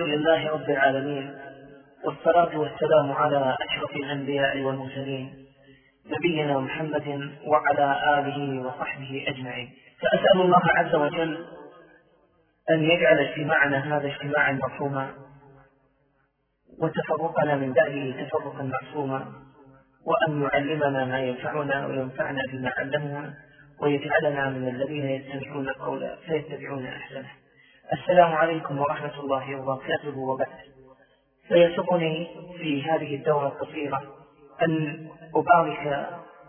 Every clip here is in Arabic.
لله رب العالمين، والصلاة والسلام على أشرف الأنبياء والمرسلين نبينا محمد وعلى آله وصحبه أجمعين. فأسأل الله عز وجل أن يجعل اجتماعنا هذا اجتماعا مرحوما، وتفرقنا من بعده تفرقا معصوما، وأن يعلمنا ما ينفعنا وينفعنا بما علمنا، ويجعلنا من الذين يستمعون القول فيتبعون أحسنه. السلام عليكم ورحمة الله وبركاته. وبعد، فيسرني في هذه الدورة القصيرة أن أبارك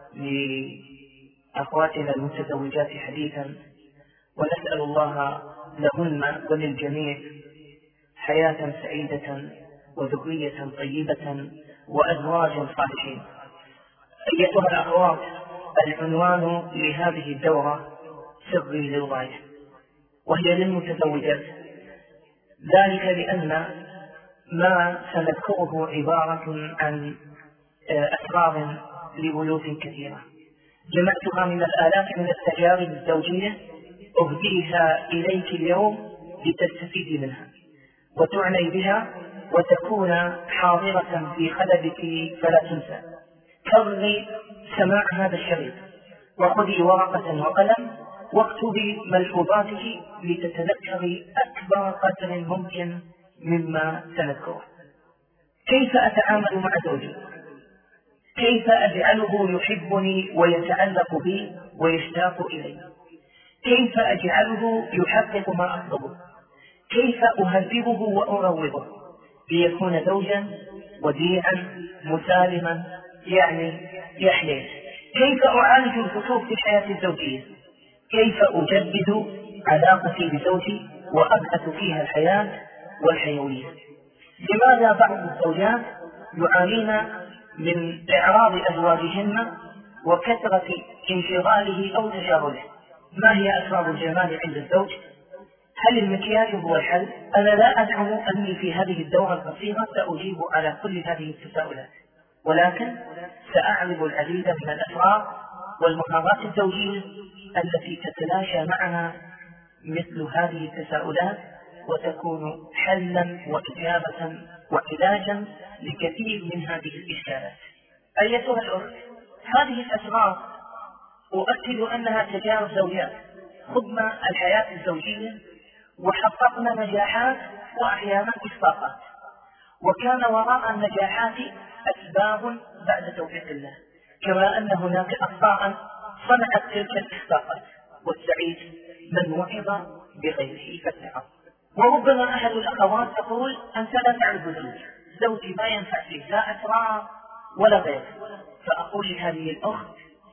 لأخواتنا المتزوجات حديثا، ونسأل الله لهن وللجميع حياة سعيدة وذرية طيبة وأزواجا صالحين. أيتها الأخوات، العنوان لهذه الدورة سري للغاية، وهي للمتزوجات، ذلك لأن ما سنذكره عبارة عن أسرار لبيوت كثيرة جمعتها من الآلاف من التجارب الزوجية أهديها إليك اليوم لتستفيد منها وتعني بها وتكون حاضرة في خلدك فلا تنسى. كرري سماع هذا الشريط، وخذي ورقة وقلم واكتبي ملحوظاتك لتتذكري أكبر قدر ممكن مما سنذكره. كيف أتعامل مع زوجي؟ كيف أجعله يحبني ويتعلق بي ويشتاق إلي؟ كيف أجعله يحقق ما أطلبه؟ كيف أهذبه وأروضه ليكون زوجا وديعا مسالما يحلم؟ كيف أعالج الفتور في الحياة الزوجية؟ كيف أجدد علاقتي بزوجي وأبعث فيها الحياة والحيوية؟ لماذا بعض الزوجات يعانين من إعراض أزواجهن وكثرة انشغاله أو تشاغله؟ ما هي أسباب الجمال عند الزوج؟ هل المكياج هو الحل؟ أنا لا أزعم أني في هذه الدورة القصيرة سأجيب على كل هذه التساؤلات، ولكن سأعرض العديد من الأسرار والمهارات الزوجية التي تتلاشى معها مثل هذه التساؤلات، وتكون حلا وإجابة وعلاجا لكثير من هذه الإشكالات. أيتها الأخت، هذه الأسرار أؤكد أنها تجارب زوجات خضنا الحياة الزوجية وحققنا نجاحات وأحيانا إخفاقات، وكان وراء النجاحات أسباب بعد توفيق الله، كما أن هناك أخطاء صنعت تلك الإخفاقات، والسعيد من وعظ بغيره فاتعظ. وربما أحد الأخوات تقول: أنت لا تعرف زوجي ما ينفع فيه لا أسرار ولا غير. فأقول لهذه الأخت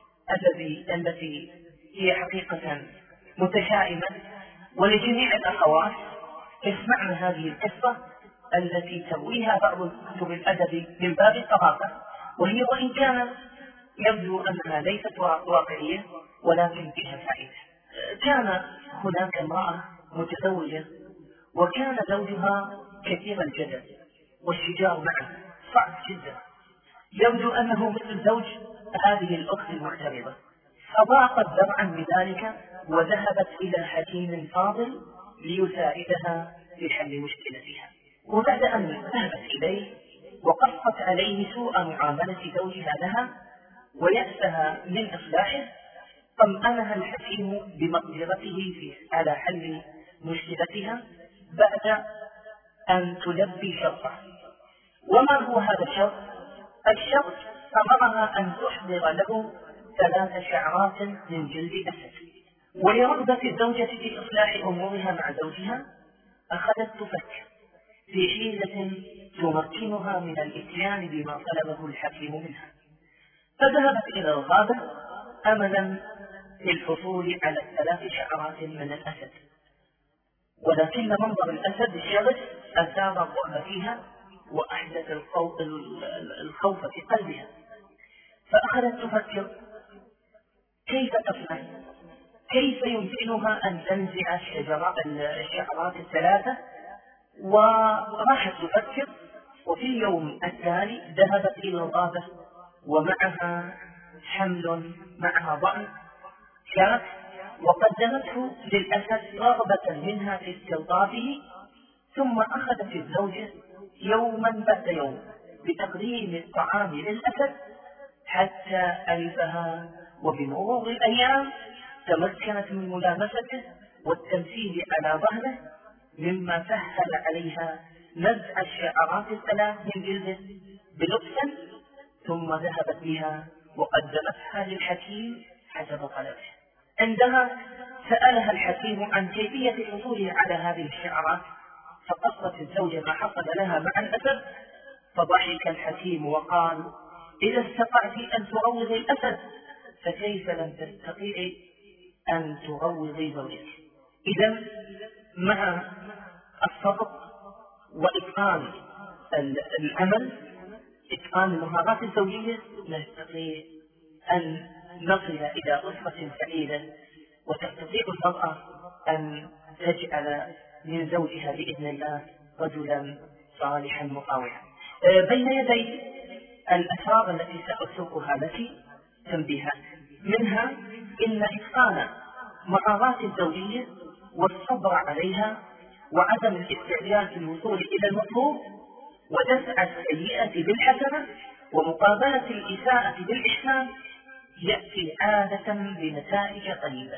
التي هي حقيقة متشائمة، ولجميع الأخوات: اسمعن هذه القصة التي ترويها بعض كتب الأدب من باب الطرافة، وهي وإن كان يبدو أنها ليست واقعية ولكن فيها فائدة. كان هناك امرأة متزوجة، وكان زوجها كثير الجدل والشجار معه صعب جدا، يبدو أنه مثل زوج هذه الأخت المعترضة، فضاقت ذرعا بذلك وذهبت إلى حكيم فاضل ليساعدها في حل مشكلتها. وبعد أن ذهبت إليه وقصت عليه سوء معاملة زوجها لها ويأسها من إصلاحه، طمأنها الحكيم بمقدرته على حل مشكلتها بعد أن تلبي شرطه. وما هو هذا الشرط؟ الشرط أمرها أن تحضر له 3 شعرات من جلد أسد. ولرغبة الزوجة في إصلاح أمورها مع زوجها أخذت تفكر في حيلة تمكنها من الإتيان بما طلبه الحكيم منها، فذهبت إلى الغابة أملا للحصول على 3 شعرات من الأسد، ولكن منظر الأسد الشرس أثار الرعب فيها وأحدث الخوف في قلبها، فأخذت تفكر كيف تصنع، كيف يمكنها أن تنزع الشعرات 3. وراحت تفكر، وفي اليوم التالي ذهبت إلى الغابة ومعها حمل، معها ضأن شاة، وقدمته للأسد رغبة منها في استلطافه ثم أخذت الزوجة يوما بعد يوم بتقديم الطعام للأسد حتى ألفها، وبمرور الأيام تمكنت من ملامسته والتمثيل على ظهره، مما سهل عليها نزع الشعرات الثلاث من جلده بلطف، ثم ذهبت بها وقدمتها للحكيم حسب طلبه. عندها سألها الحكيم عن كيفية حصوله على هذه الشعرات، فقصت الزوجة ما حصل لها مع الأسد، فضحك الحكيم وقال: إذا استطعت أن تروضي الأسد فكيف لم تستطيعي أن تروضي زوجك؟ إذا مع الصبر وإتقان العمل، إتقان المهارات الزوجية، نستطيع أن نصل إلى أسرة سعيدة، وتستطيع المرأة أن تجعل من زوجها بإذن الله رجلا صالحا مطاوعا. بين يدي الأسرار التي سأسوقها لك تنبيهات، منها إن إتقان مهارات الزوجية والصبر عليها وعدم الاستعجال في الوصول إلى المطلوب ودفع السيئة بالحسنة ومقابلة الإساءة بالإحسان يأتي عادة بنتائج طيبة.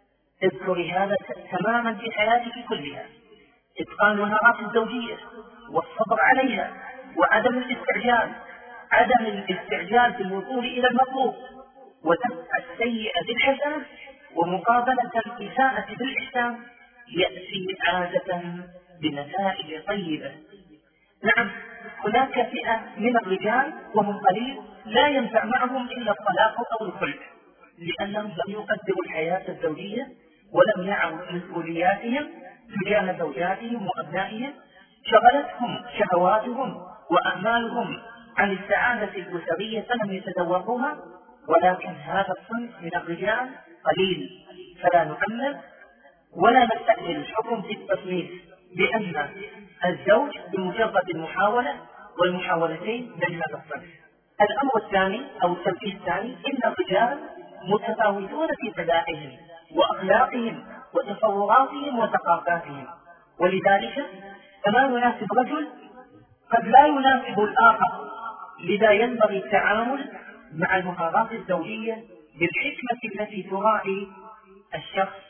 اذكري هذا تماما في حياتك كلها: إتقان مهارات الزوجية والصبر عليها وعدم الاستعجال، عدم الاستعجال في الوصول إلى المطلوب ودفع السيئة بالحسنة ومقابلة الإساءة بالإحسان يأتي عادة بنتائج طيبة. نعم، هناك فئة من الرجال وهم قليل لا ينفع معهم إلا الطلاق أو الخلع، لأنهم لم يقدروا الحياة الزوجية ولم يعوا مسؤولياتهم تجاه زوجاتهم وأبنائهم، شغلتهم شهواتهم وأعمالهم عن السعادة الأسرية فلم يتذوقوها. ولكن هذا الصنف من الرجال قليل، فلا نؤمن ولا نستعجل الحكم في التصنيف بأن الزوج بمجرد المحاولة والمحاولتين من هذا الصنف. الأمر الثاني أو التنبيه الثاني: إن الرجال متفاوتون في طباعهم وأخلاقهم وتصوراتهم وثقافاتهم، ولذلك فما يناسب رجل قد لا يناسب الآخر، لذا ينبغي التعامل مع المهارات الزوجية بالحكمة التي تراعي الشخص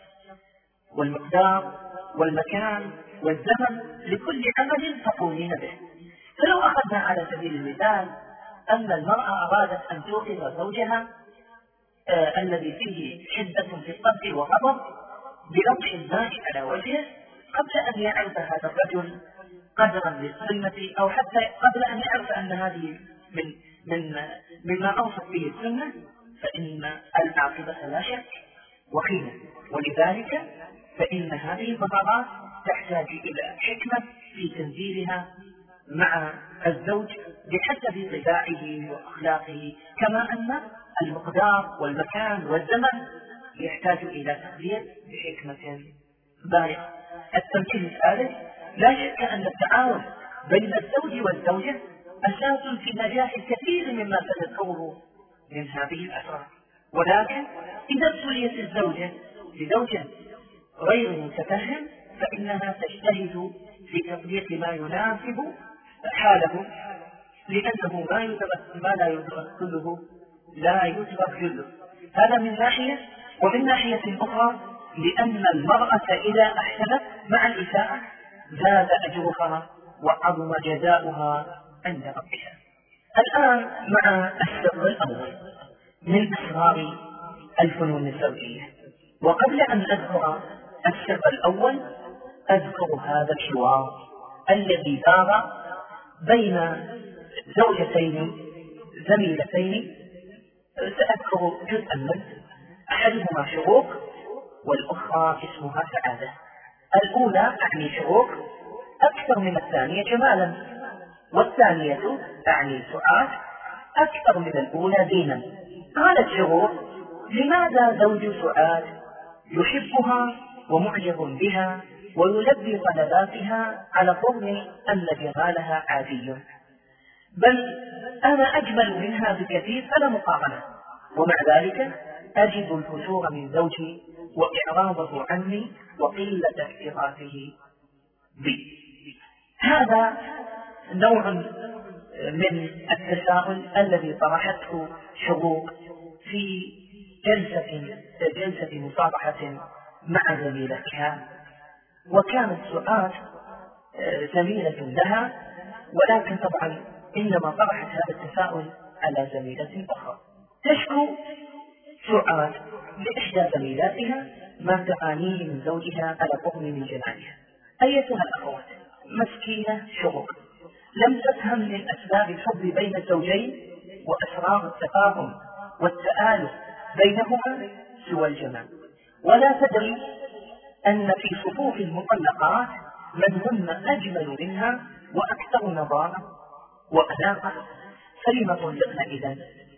والمقدار والمكان والزمن لكل عمل تقومين به. فلو أخذنا على سبيل المثال أن المرأة أرادت أن توقظ زوجها الذي فيه شدة في الطبع وغضب برش الماء على وجهه قبل أن يعرف هذا الرجل قدرا للسنة، أو حتى قبل أن يعرف أن هذه مما أوصف به السنة، فإن العاقبة لا شك وخيمة. ولذلك فإن هذه المهارات تحتاج إلى حكمة في تنزيلها مع الزوج بحسب طباعه وأخلاقه، كما أن المقدار والمكان والزمن يحتاج إلى تقدير بحكمة بالغة. التنبيه الثالث: لا شك أن التعاون بين الزوج والزوجة أساس في نجاح الكثير مما سنذكره من هذه الأسرار، ولكن إذا ابتليت الزوجة بزوج غير متفهم فإنها تجتهد في تطبيق ما يناسب حاله، لأنه ما لا يدرك كله لا يدرك جله. هذا من ناحية، ومن ناحية أخرى لأن المرأة إذا أحسنت مع الإساءة زاد أجرها وعظم جزاؤها عند ربها. الآن مع السر الأول من أسرار الفنون الزوجية. وقبل أن أذكر السر الأول أذكر هذا الحوار الذي دار بين زوجتين زميلتين، سأذكر جزءا منه. أحدهما شروق والأخرى اسمها سعادة. الأولى أعني شروق أكثر من الثانية جمالا، والثانية أعني سعاد أكثر من الأولى دينا. قالت شروق: لماذا زوج سعاد يحبها ومعجب بها ويلبي طلباتها على الرغم أن جمالها عادي، بل أنا أجمل منها بكثير فلا مقارنة، ومع ذلك أجد الفتور من زوجي وإعراضه عني وقلة اكتراثه بي. هذا نوع من التساؤل الذي طرحته شروق في جلسة مصافحة مع زميلتها، وكانت سعاد زميلة لها، ولكن طبعا إنما طرحت هذا التساؤل على زميلة أخرى. تشكو سعاد لإحدى زميلاتها ما تعانيه من زوجها على الرغم من جمالها. أيتها الأخوات، مسكينة شروق لم تفهم من أسباب الحب بين الزوجين وأسرار التفاهم والتآلف بينهما سوى الجمال، ولا تدري أن في صفوف المطلقات من هم أجمل منها وأكثر نظافة وأناقة، فلم طلقن إذن؟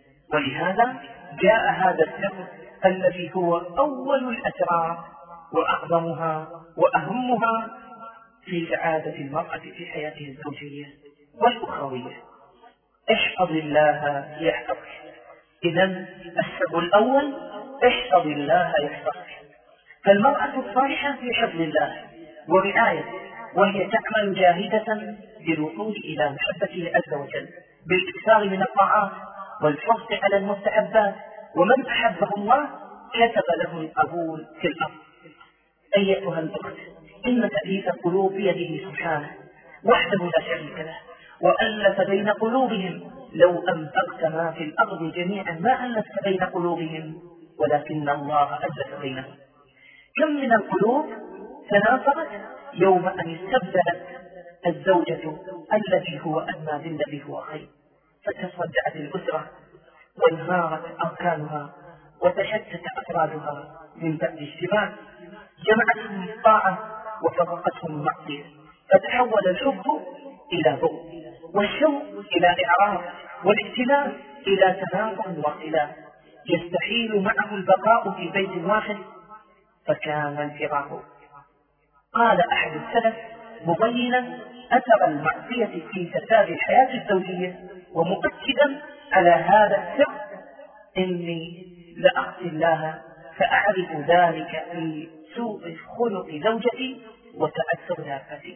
ولهذا جاء هذا السر الذي هو أول الأسرار وأعظمها وأهمها في سعادة المرأة في حياتها الزوجية والأخوية. احفظ الله يحفظك. إذن السر الأول احفظ الله يحفظك. فالمرأة الصالحة في حفظ الله ورعايته، وهي تعمل جاهدة للوصول إلى محبته عز وجل بالإكثار من الطاعات والحرص على المستحبات، ومن أحبه الله كتب له القبول في الأرض. أيتها الأخت، إن تأليف القلوب بيده سبحانه وحده لا شريك له، وألف بين قلوبهم. لو أنفقت ما في الأرض جميعا ما ألفت بين قلوبهم ولكن الله ألف بينهم. كم من القلوب تنافرت يوم أن استبدلت الزوجة الذي هو أدنى بالذي هو خير، فتصدعت الأسرة وانهارت أركانها وتشتت أفرادها من بعد اجتماع، جمعتهم الطاعة وفرقتهم المعصية، فتحول الحب إلى بغض، والشوق إلى إعراض، والاختلاف إلى تنافر واختلاف، يستحيل معه البقاء في بيت واحد، فكان الفراق. قال أحد السلف مبينا أثر المعصية في فساد الحياة الزوجية ومؤكدا على هذا السر: إني لأخشى الله فأعرف ذلك في سوء خلق زوجتي وتأثرها فيه.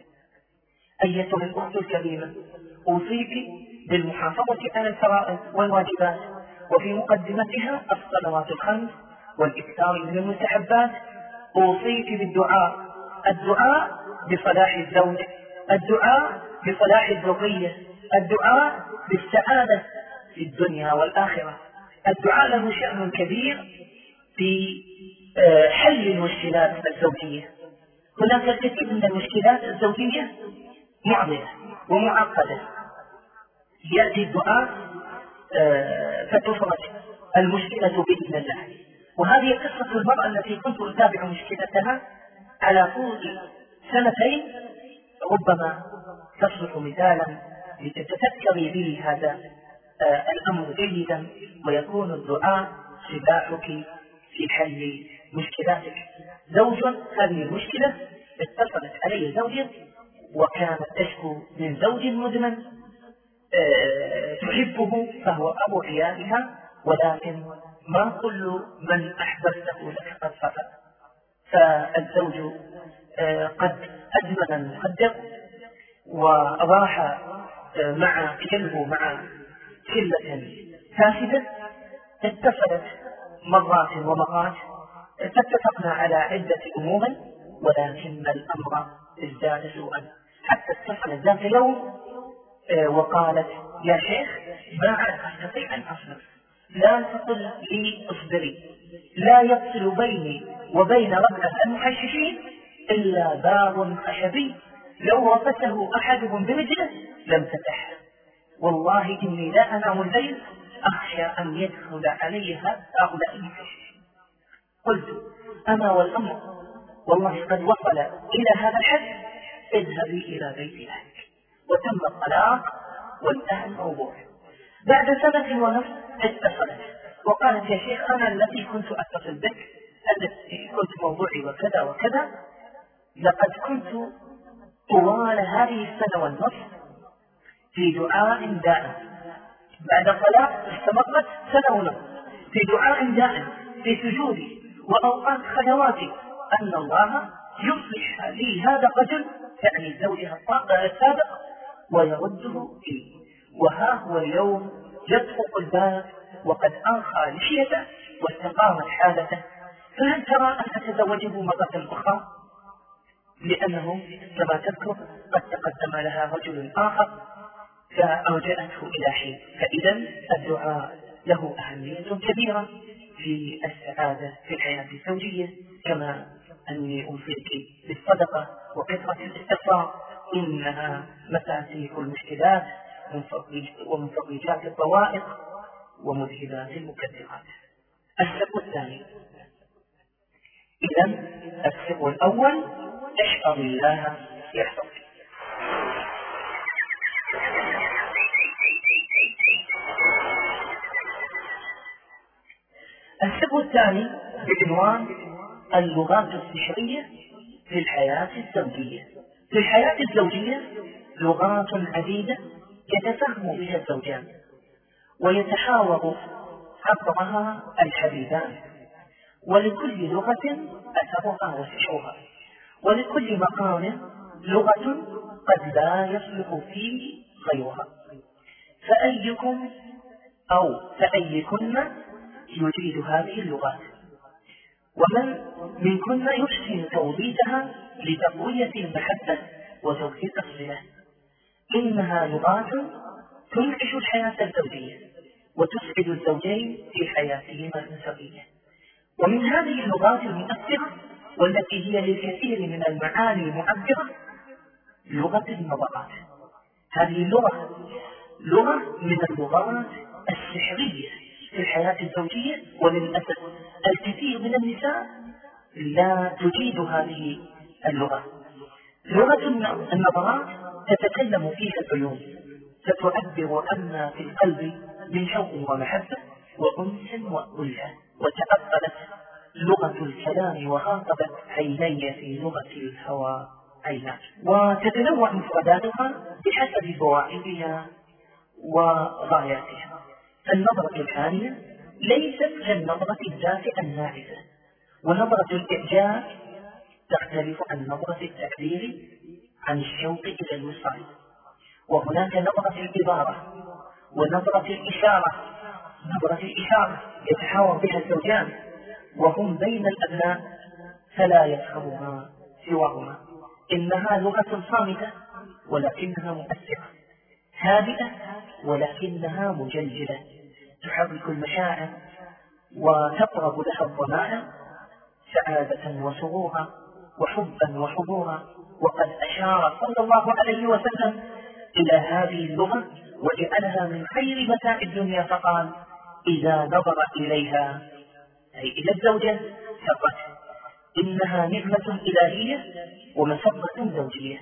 أيتها الأخت الكريمة، أوصيك بالمحافظة على الفرائض والواجبات، وفي مقدمتها الصلوات الخمس والإكثار من المستحبات. أوصيك بالدعاء، الدعاء بصلاح الزوج، الدعاء بصلاح الذرية، الدعاء بالسعادة في الدنيا والآخرة. الدعاء له شأن كبير في حل المشكلات الزوجية. هناك الكثير من المشكلات الزوجية معضلة ومعقدة، يأتي الدعاء فتفرج المشكلة بإذن الله. وهذه قصة المرأة التي كنت أتابع مشكلتها على طول سنتين، ربما تصلح مثالا لتتذكري به هذا الأمر جيدا، ويكون الدعاء سلاحك في حل مشكلاتك. زوج، هذه المشكلة اتصلت علي زوجي وكانت تشكو من زوج مدمن تحبه فهو أبو عيالها، ولكن ما كل من أحببته لك قد صفى. فالزوج قد أدمن المخدر وراح مع كلبه مع شلة فاسدة. اتصلت مرات ومرات، فاتفقنا على عدة أمور، ولكن الأمر ازداد سوءا، حتى اتصلت ذات يوم وقالت: يا شيخ، ما عاد أستطيع أن أصبر، لا تقل لي اصبري، لا يفصل بيني وبين ربعة المحششين إلا باب خشبي، لو رفسه أحدهم برجله لم تتح، والله إني لا أنام الليل أخشى أن يدخل علي هؤلاء المحششين. قلت: أما والأمر والله قد وصل إلى هذا الحد، اذهبي إلى بيت أهلك. وتم الطلاق وانتهى الموضوع. بعد 1.5 سنة اتصلت وقالت: يا شيخ، أنا التي كنت أتصل بك، التي قلت موضوعي وكذا وكذا، لقد كنت طوال هذه 1.5 سنة في دعاء دائم. بعد الطلاق استمرت 1.5 سنة في دعاء دائم، في سجودي وأوقات خلواتي، أن الله يصلح لي هذا الرجل تعني زوجها السابق ويرده فيه. وها هو اليوم يطرق الباب وقد أنخى لحيته واستقامت حالته، فهل ترى أن تتزوجه مرة أخرى؟ لأنه كما تذكر قد تقدم لها رجل آخر فأرجأته إلى حين. فإذا الدعاء له أهمية كبيرة في السعادة في الحياة الزوجية، كما أني أوصيك بالصدقة وكثرة الاستغفار، إنها مفاتيح المشكلات ومفرجات الضوائق ومذهبات المكدرات. السر الثاني، إذا السر الأول احفظ الله يحفظك. السر الثاني بعنوان اللغات السحرية في الحياة الزوجية. في الحياة الزوجية لغات عديدة يتفهم بها الزوجان ويتحاور عبرها الحبيبان، ولكل لغة أثرها وسحرها، ولكل مقام لغة قد لا يصلح فيه غيرها. فأيكم أو فأيكن يجيد هذه اللغات، ومن منكن يحسن توظيفها لتقوية المحبة وتوثيق الصلة. إنها لغات تنعش الحياة الزوجية وتسعد الزوجين في حياتهما الأسرية. ومن هذه اللغات المؤثرة والتي هي للكثير من المعاني المعبرة لغة النظرات. هذه اللغة لغة من اللغات السحرية في الحياة الزوجية، وللأسف الكثير من النساء لا تجيد هذه اللغة. لغة النظرات تتكلم فيها العيون، فتعبر عما في القلب من شوق ومحبة وأنس وألفة. وتأصلت لغة الكلام وخاطبت عيني في لغة الهوى عيناك. وتتنوع مفرداتها بحسب فوائدها وغاياتها. النظرة الحانية ليست كالنظرة الدافئة الناعسة، ونظرة الإعجاب تختلف عن نظرة التكبير عن الشوق إلى الوصال. وهناك نظرة الإبارة ونظرة الإشارة. نظرة الإشارة يتحاور بها الزوجان وهم بين الأبناء فلا يفهمها سواهما. إنها لغة صامتة ولكنها مؤثرة، هادئة ولكنها مجلجلة، تحرك المشاعر وتقرب لها الضمائر سعادة وسرورا وحبا وحضورا. وقد أشار صلى الله عليه وسلم إلى هذه اللغة وجعلها من خير متاع الدنيا، فقال: إذا نظر إليها أي إلى الزوجة سرت، إنها نعمة إلهية ومسرة زوجية.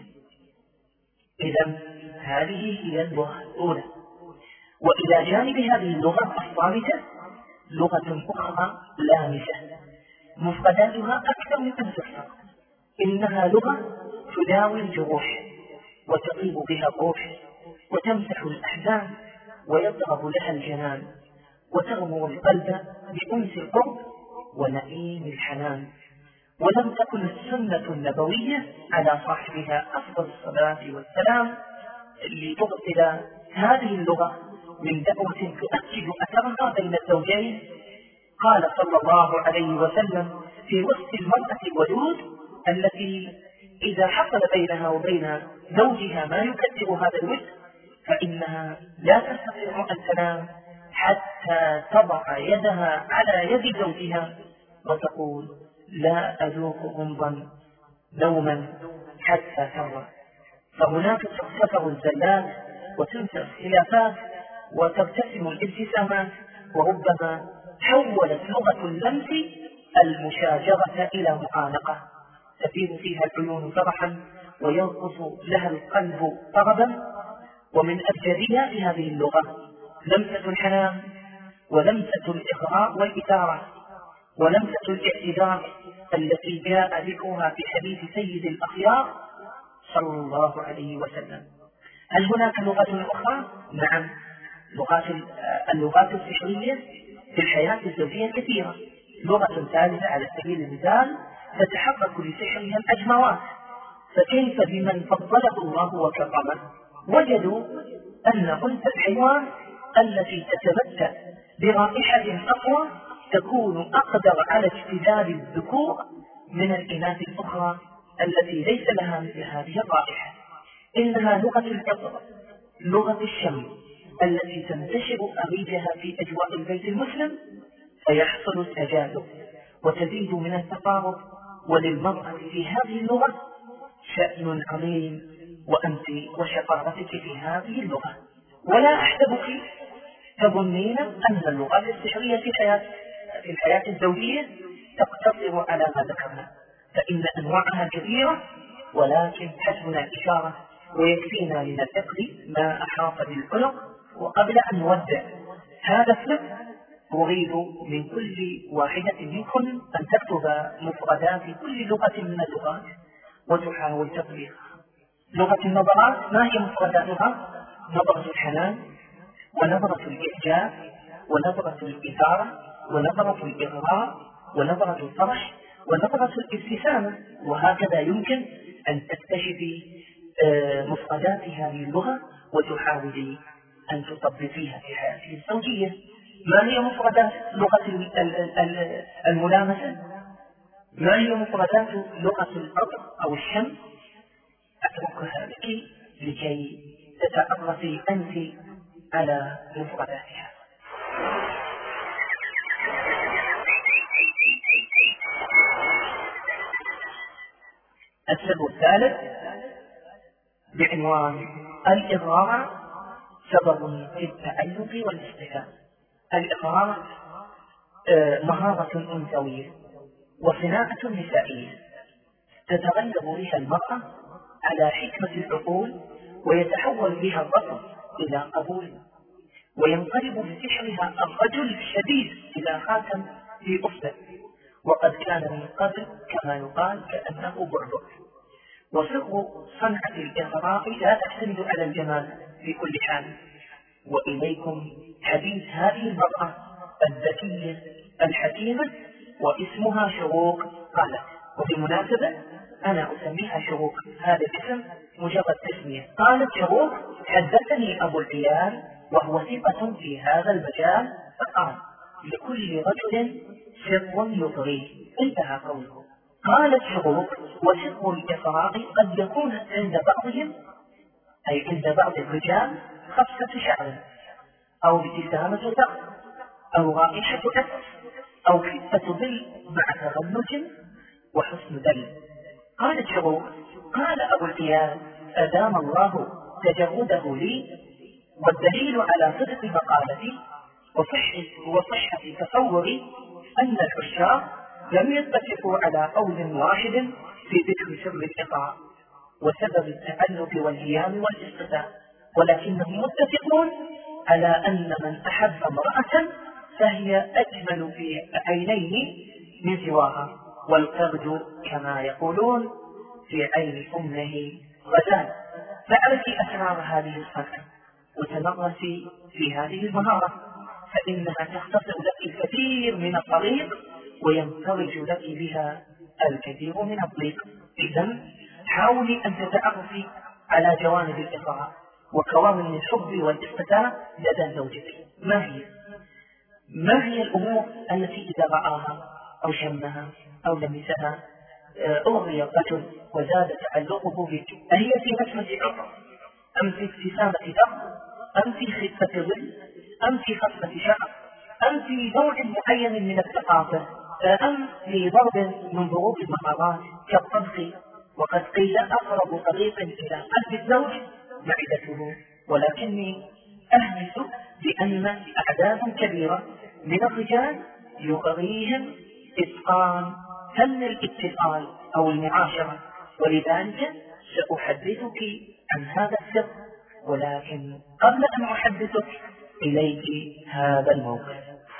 إذا هذه هي اللغة الأولى. وإلى جانب هذه اللغة الصامتة لغة أخرى لامسة مفرداتها أكثر من أن تحصى. إنها لغة تداوي الجروح وتطيب بها الروح وتمسح الأحزان ويضرب لها الجنان وتغمر القلب بأنس القرب ونعيم الحنان. ولم تكن السنة النبوية على صاحبها أفضل الصلاة والسلام لتبطل هذه اللغة من دعوة تؤكد أثرها بين الزوجين. قال صلى الله عليه وسلم في وصف المرأة الودود التي إذا حصل بينها وبين زوجها ما يكثر هذا الود فإنها لا تستطيع أن تنام حتى تضع يدها على يد زوجها وتقول: لا أذوق غمضا نوما حتى تروى. فهناك تغتفر الزلات وتنسى الخلافات وتبتسم الابتسامات. وربما حولت لغة اللمس المشاجرة إلى معانقة تفيض فيها العيون فرحا ويرقص لها القلب طربا. ومن أبجديات هذه اللغة لمسة الحنان ولمسة الإغراء والإثارة ولمسة الاعتذار التي جاء ذكرها في حديث سيد الأخيار صلى الله عليه وسلم. هل هناك لغة أخرى؟ نعم، اللغات السحرية في الحياة الزوجية كثيرة. لغة ثالثة على سبيل المثال تتحقق لسحرها الأجمرات، فكيف بمن فضله الله وكرمه؟ وجدوا أن أنثى الحيوان التي تتمتع برائحة أقوى تكون أقدر على اجتذاب الذكور من الإناث الأخرى التي ليس لها مثل هذه الرائحة. إنها لغة العطر، لغة الشم التي تنتشر أريجها في أجواء البيت المسلم، فيحصل التجاذب وتزيد من التقارب. وللمرأة في هذه اللغة شأن عظيم، وأنت وشطارتك في هذه اللغة. ولا أحسبك تظنين أن اللغات السحرية في الحياة الزوجية تقتصر على ما ذكرنا، فإن أنواعها كثيرة، ولكن حسبنا إشارة ويكفينا من الفقه ما أحاط بالعنق. وقبل أن نودع هذا الفقه أريد من كل واحدة منكم أن تكتب مفردات كل لغة من اللغات وتحاول تطبيقها. لغة النظرات، ما هي مفرداتها؟ نظرة الحنان، ونظرة الإعجاب، ونظرة الإثارة، ونظرة الإغراء، ونظرة الفرح، ونظرة الابتسامة. وهكذا يمكن أن تكتشفي مفردات هذه اللغة وتحاولي أن تطبقيها في حياتك الزوجية. ما هي مفردات لغة الملامسة؟ ما هي مفردات لغة العطر أو الشم؟ أتركها لك لكي تتعرفي أنت على مفرداتها. السبب الثالث بعنوان الإغراء سبب في التعلق والاستفهام. الإغراء مهارة أنثوية وصناعة نسائية تتغلب بها المرأة على حكمة العقول، ويتحول بها الرفض إلى قبول، وينقلب بسحرها الرجل الشديد إلى خاتم في أفضل، وقد كان من قبل كما يقال كأنه بعبع. وسر صنعة الإغراء لا تعتمد على الجمال في كل حال. وإليكم حديث هذه المرأة الذكية الحكيمة، واسمها شروق. قالت، وبالمناسبة أنا أسميها شروق، هذا الاسم مجرد تسمية. قالت شروق: حدثني أبو العيال وهو ثقة في هذا المجال، فقال: لكل رجل سر يطغيه. انتهى قوله. قالت شروق: وسر الإغراء قد يكون عند بعضهم، أي عند بعض الرجال، خفة شعر، أو ابتسامة ضغط، أو رائحة أسف، أو خفة ظل مع تغلج وحسن دل. قالت شروق: قال أبو العيال: أدام الله تجرده لي، والدليل على صدق مقالتي وصحة تصوري أن العشاق لم يتفقوا على قول واحد في ذكر سر الإغراء وسبب التعلق والهيام والاصطفاء، ولكنهم متفقون على أن من أحب امرأة فهي أجمل في عينيه من سواها، والقرد كما يقولون في عين أمه غزال. فاعرفي أسرار هذه الصنعة وتمرسي في هذه المهارة، فإنها تختصر لك الكثير من الطريق وينفرج لك بها الكثير من الضيق. إذن حاولي أن تتعرفي على جوانب الإغراء وكوامن الحب والاستفاء لدى زوجك. ما هي الأمور التي إذا رآها أو شمها أو لمسها أغري الرجل وزاد تعلقه بك؟ أهي في بسمة عطر، أم في ابتسامة ضغط، أم في خفة ظل، أم في خفة شعر، أم في نوع معين من الثقافة، أم في ضرب من ضروب المهارات كالطبخ؟ وقد قيل أقرب طريق إلى قلب الزوج معدته، ولكني أهمس بأن أعداد كبيرة من الرجال يغريهم إتقان فن الاتصال أو المعاشرة، ولذلك سأحدثك عن هذا السر. ولكن قبل أن أحدثك إليك هذا الموقف.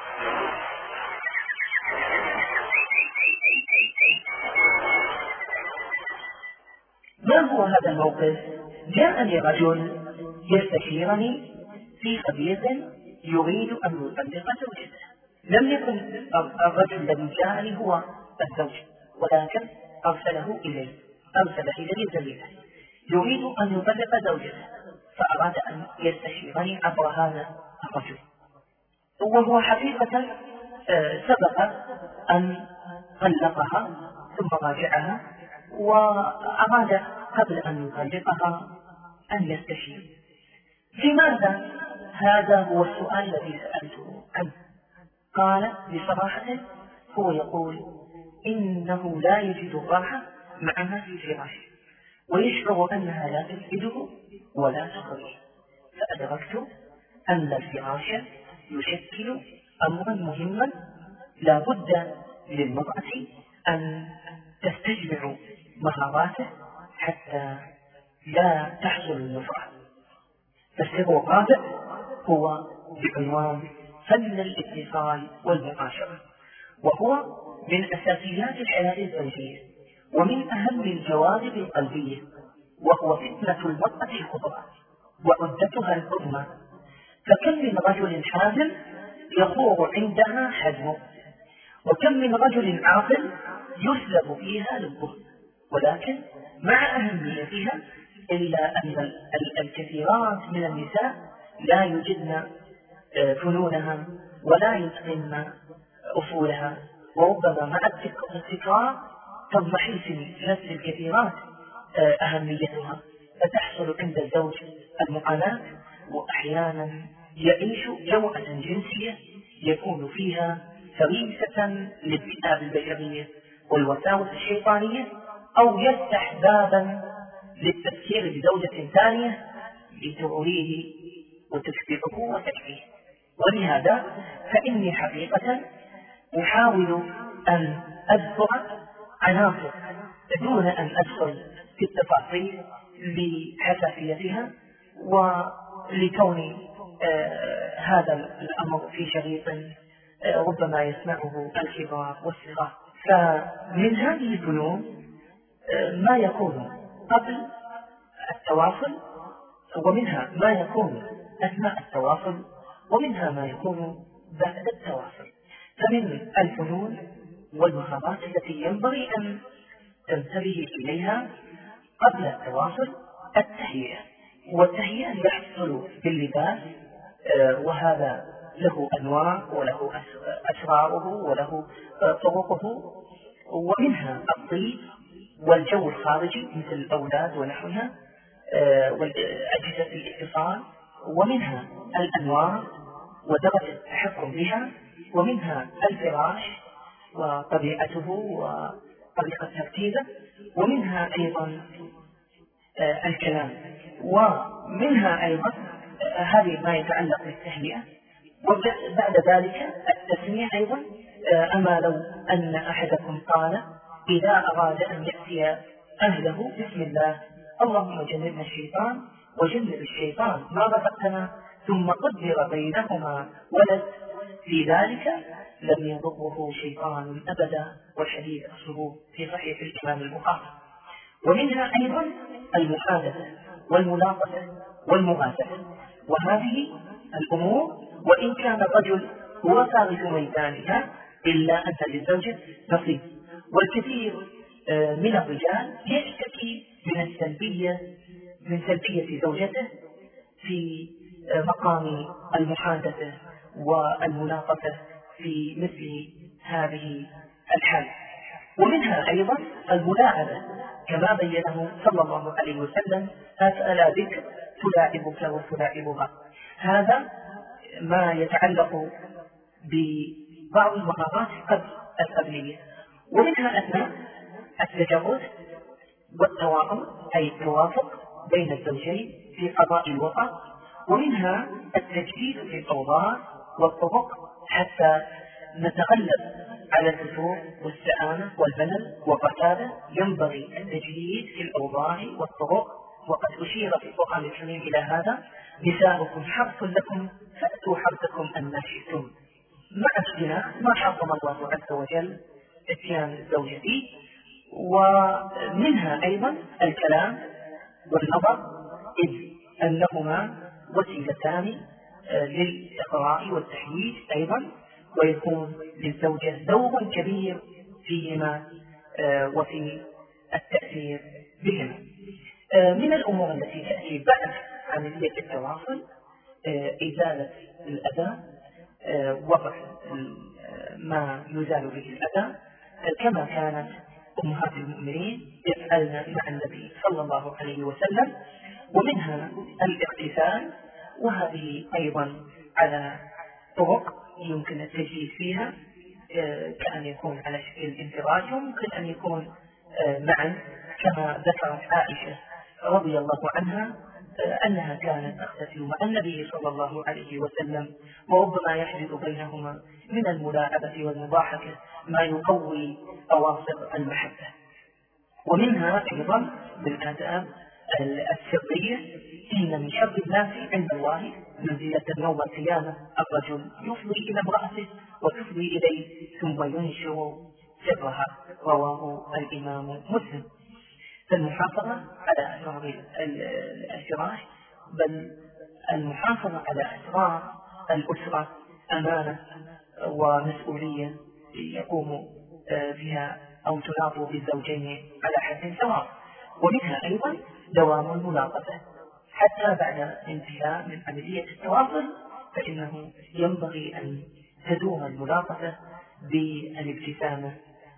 ما هو هذا الموقف؟ جاءني رجل يستشيرني في خبيث يريد أن يطلق زوجته. لم يكن الرجل الذي جاءني هو الزوج، ولكن أرسله إليه. أرسل إليه زميله يريد أن يطلق زوجته، فأراد أن يستشيرني عبر هذا الرجل، وهو حقيقة سبق أن طلقها ثم راجعها، وأراد قبل أن يطلقها أن يستشير. لماذا؟ هذا هو السؤال الذي سألته عنه. قال بصراحة هو يقول إنه لا يجد الراحة معها في فراشه، ويشعر أنها لا تفيده ولا تقضيه. فأدركت أن الفراش يشكل أمرا مهما لا بد للمرأة أن تستجمع مهاراته حتى لا تحصل النفرة. فالسر الرابع هو بعنوان فن الاتصال والمعاشرة، وهو من أساسيات الحياة الزوجية ومن أهم الجوانب القلبية، وهو فتنة المرأة الكبرى وعدتها العظمى. فكم من رجل حازم يخور عندها حزمه، وكم من رجل عاقل يسلب فيها لبه، ولكن مع أهميتها إلا أن الكثيرات من النساء لا يجدن فنونها ولا يتقن أصولها، وربما مع التكرار تضمحل في نفس الكثيرات أهميتها، فتحصل عند الزوج المعاناة، وأحيانا يعيش جوعة جنسية يكون فيها فريسة للذئاب البشرية والوساوس الشيطانية، أو يفتح بابا للتفكير بزوجة ثانية لتغريه وتشبعه وتكفيه. ولهذا فإني حقيقة أحاول أن أذكر عناصر دون أن أدخل في التفاصيل لحساسيتها ولكون هذا الأمر في شريط ربما يسمعه الكبار والصغار. فمن هذه الفنون ما يكون قبل التواصل، ومنها ما يكون أثناء التواصل، ومنها ما يكون بعد التواصل. فمن الفنون والمهارات التي ينبغي أن تنتبه إليها قبل التواصل التهيئة، والتهيئة يحصل باللباس، وهذا له أنواع وله أسراره وله طرقه، ومنها الطيب والجو الخارجي مثل الأولاد ونحوها وأجهزة الاتصال، ومنها الأنواع ودرجة التحكم بها، ومنها الفراش وطبيعته وطريقة ترتيبه، ومنها أيضا الكلام، ومنها أيضا هذه ما يتعلق بالتهيئة. وبعد ذلك التسمية أيضا. أما لو أن أحدكم قال إذا أراد أن يأتي أهله بسم الله اللهم جنبنا الشيطان وجنب الشيطان ما رزقتنا، ثم قدر بينهما ولد، في ذلك لم يضره شيطان أبدا، والحديث أصله في صحيح الإمام البخاري. ومنها أيضا المحادثة والملاطفة والمغازلة، وهذه الأمور وإن كان الرجل هو فارس ميدانها إلا أن للزوجة نصيب. والكثير من الرجال يشتكي من سلبية زوجته في مقام المحادثة والملاطفة في مثل هذه الحال. ومنها أيضا الملاعبة كما بينه صلى الله عليه وسلم أسأل بك تلاعبك وتلاعبها. هذا ما يتعلق ببعض المهارات القبلية. ومنها أثناء التجرد والتواصل أي التوافق بين الزوجين في قضاء الوطن، ومنها التجديد في الأوضاع والطرق حتى نتغلب على الفتور والسآمة والملل والرتابة. ينبغي التجديد في الأوضاع والطرق، وقد أشير في القرآن الكريم إلى هذا: نساؤكم حرث لكم فأتوا حرثكم أن شئتم، مع اجتناب ما حرم الله عز وجل اتيان الزوجة فيه. ومنها أيضا الكلام والنظر، إذ أنهما وسيلتان للإقراء والتحديث أيضا، ويكون للزوجة دور كبير فيهما وفي التأثير بهما. من الأمور التي تأتي بعد عملية التواصل إزالة الأذى، وضع ما يزال به الأذى، كما كانت أمهات المؤمنين يفعلن مع النبي صلى الله عليه وسلم. ومنها الاغتسال، وهذه أيضا على طرق يمكن التجهيز فيها، كأن يكون على شكل انفراد، وممكن أن يكون معا، كما ذكرت عائشة رضي الله عنها أنها كانت تغتسل مع النبي صلى الله عليه وسلم، وربما يحدث بينهما من الملاعبة والمضاحكة ما يقوي أواصر المحبة. ومنها أيضا بالآداب السرية، إن من شر الناس عند الله منزلة يوم القيامة الرجل يفضي إلى امرأته وتفضي إليه ثم ينشر سرها، رواه الإمام مسلم. فالمحافظة على أسرار الفراش، بل المحافظة على أسرار الأسرة أمانة ومسؤولية يقوم بها أو تناط بالزوجين على حد سواء. ومنها أيضا دوام الملاطفة حتى بعد انتهاء من عملية التواصل، فإنه ينبغي أن تدوم الملاطفة بالابتسامة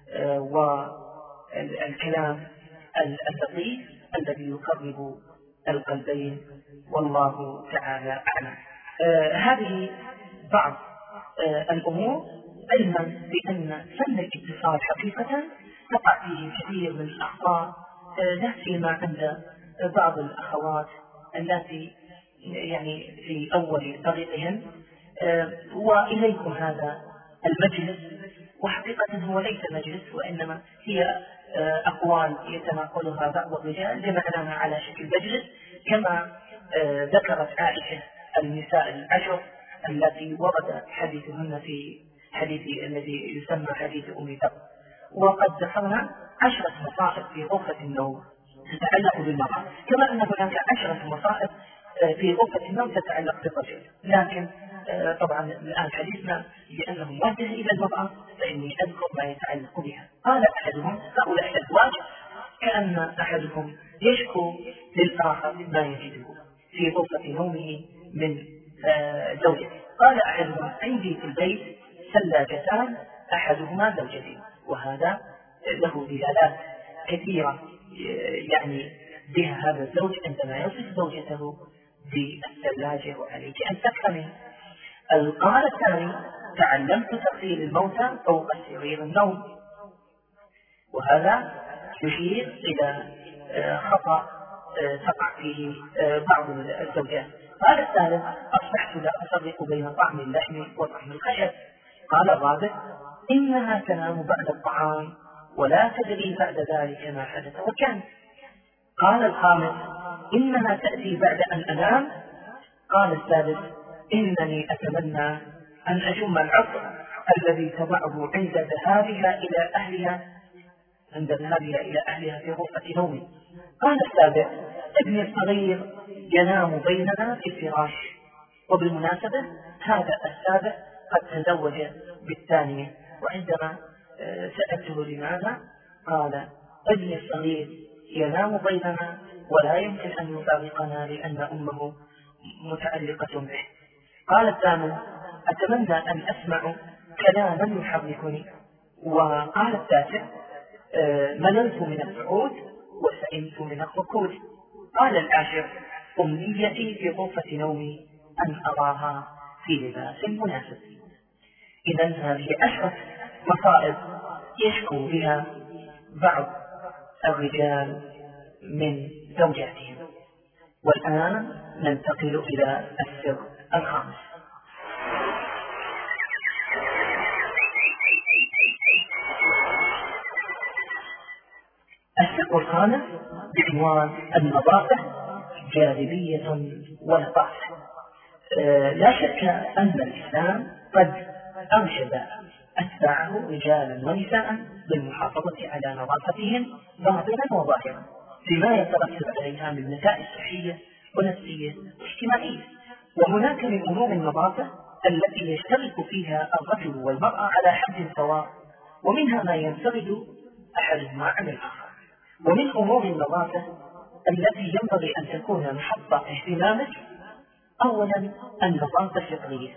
والكلام اللطيف الذي يقرب القلبين، والله تعالى أعلم. هذه بعض الأمور، علما بأن فن الاتصال حقيقة تقع فيه كثير من الأخطاء، لا سيما عند بعض الأخوات التي يعني في أول طريقهن. وإليكم هذا المجلس، وحقيقة هو ليس مجلس، وإنما هي أقوال يتناقلها بعض الرجال جمعناها على شكل مجلس، كما ذكرت عائشة النساء العشر التي ورد حديثهن في حديث الذي يسمى حديث أم ذر. وقد ذكرنا 10 مصائب في غرفة النوم تتعلق بالمرأة، كما أن هناك 10 مصائب في غرفة النوم تتعلق بالرجل. لكن طبعا الآن حديثنا لأنه موجه إلى المرأة، فإني أذكر ما يتعلق بها. قال أحدهم، هؤلاء الأزواج كأن أحدهم يشكو للآخر ما يجده في غرفة نومه من زوجته. قال أحدهم: عندي في البيت ثلاجتان أحدهما زوجتي. وهذا له دلالات كثيرة يعني بها هذا الزوج عندما يصف زوجته بالثلاجة وعليك أن تكرمه. قال الثاني: تعلمت تغسيل الموتى فوق سرير النوم. وهذا يشير إلى خطأ تقع فيه بعض الزوجات. قال الثالث: أصبحت لا أفرق بين طعم اللحم وطعم الخشب. قال الرابع: إنها تنام بعد الطعام ولا تدري بعد ذلك ما حدث وكان. قال الخامس: إنها تأتي بعد أن أنام. قال السادس: إنني أتمنى أن أشم العطر الذي تضعه عند ذهابها إلى أهلها في غرفة نومي. قال السابع: ابني الصغير ينام بيننا في الفراش. وبالمناسبة هذا السابع قد تزوج بالثانية، وعندما سألته لماذا قال: ابني الصغير ينام بيننا ولا يمكن أن يفارقنا لأن أمه متعلقة به. قال الثامن: أتمنى أن أسمع كلاما يحركني. وقال التاسع: مللت من الصعود وسئمت من الركود. قال العاشر: أمنيتي في غرفة نومي أن أراها في لباس مناسب. إذن هذه 10 مصائب يشكو بها بعض الرجال من زوجاتهم. والآن ننتقل إلى السر الخامس. السر الخامس بعنوان النظافة جاذبية ولطافة. لا شك أن الإسلام قد أرشد أتباعه رجالا ونساء بالمحافظة على نظافتهم باطنا وظاهرا بما يترتب عليها من نتائج صحية ونفسية واجتماعية. وهناك من أمور النظافة التي يشترك فيها الرجل والمرأة على حد سواء، ومنها ما ينفرد أحدهما عن الآخر. ومن أمور النظافة التي ينبغي أن تكون محط اهتمامك أولا النظافة الفطرية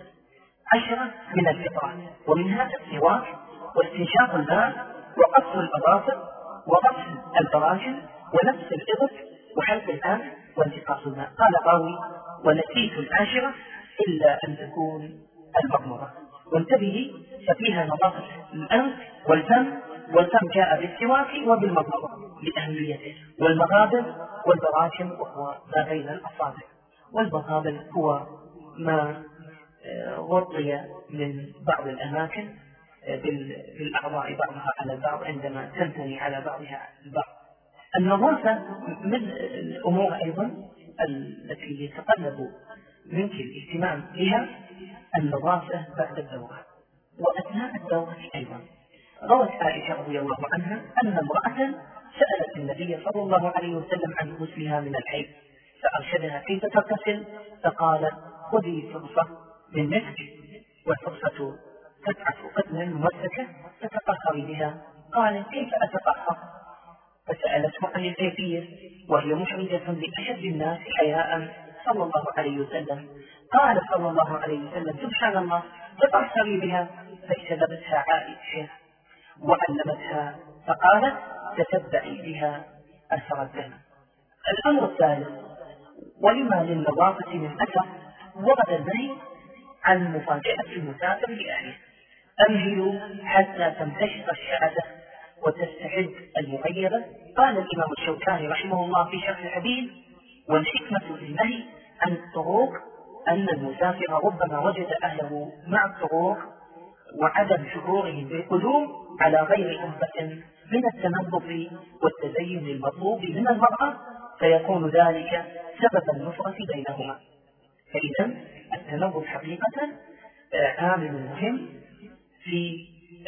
10 من الفطرة، ومنها السواك واستنشاق الماء وقص الأظافر وغسل البراجم ونفس الإبط وحلق الأنف وانتقاص الماء. قال راوي: ونسيت 10 إلا أن تكون المضمضة. وانتبهي ففيها نظافة الأنف والفم، والفم جاء بالسواك وبالمضمضة لأهميته، والمغابر والبراجم وهو ما بين الأصابع، والمغابر هو ما غطي من بعض الأماكن بالأعضاء بعضها على البعض عندما تنثني على بعضها البعض. النظافة من الأمور أيضا التي يتطلب منك الاهتمام بها النظافة بعد الدورة وأثناء الدورة أيضا. روت عائشة رضي الله عنها أن امرأة سألت النبي صلى الله عليه وسلم عن غسلها من الحيض فأرشدها كيف تغتسل، فقال: خذي فرصة من مسك، والفرصة قطعة قطن ممسكة فتطهري بها. قال: كيف أتطهر؟ فسألته عن الكيفية وهي محرجة لأشد الناس حياء صلى الله عليه وسلم. قال صلى الله عليه وسلم: سبحان الله، تطهري بها. فاجتذبتها عائشة وعلمتها فقالت: تتبعي بها أثر الدم. الأمر الثالث: ولما للنظافة من أثر، ورد النهي عن مفاجأة المسافر لأهله. أمهلوا حتى تمتشط الشعثة وتستعد المغيبة. قال الإمام الشوكاني رحمه الله في شرح الحديث: والحكمة في النهي عن الطرق أن المسافر ربما وجد أهله مع الطرق وعدم شعورهم بالقدوم على غير أنفة من التنظف والتزين المطلوب من المرأة، فيكون ذلك سبب النفرة بينهما. فإذا التنظف حقيقة عامل مهم في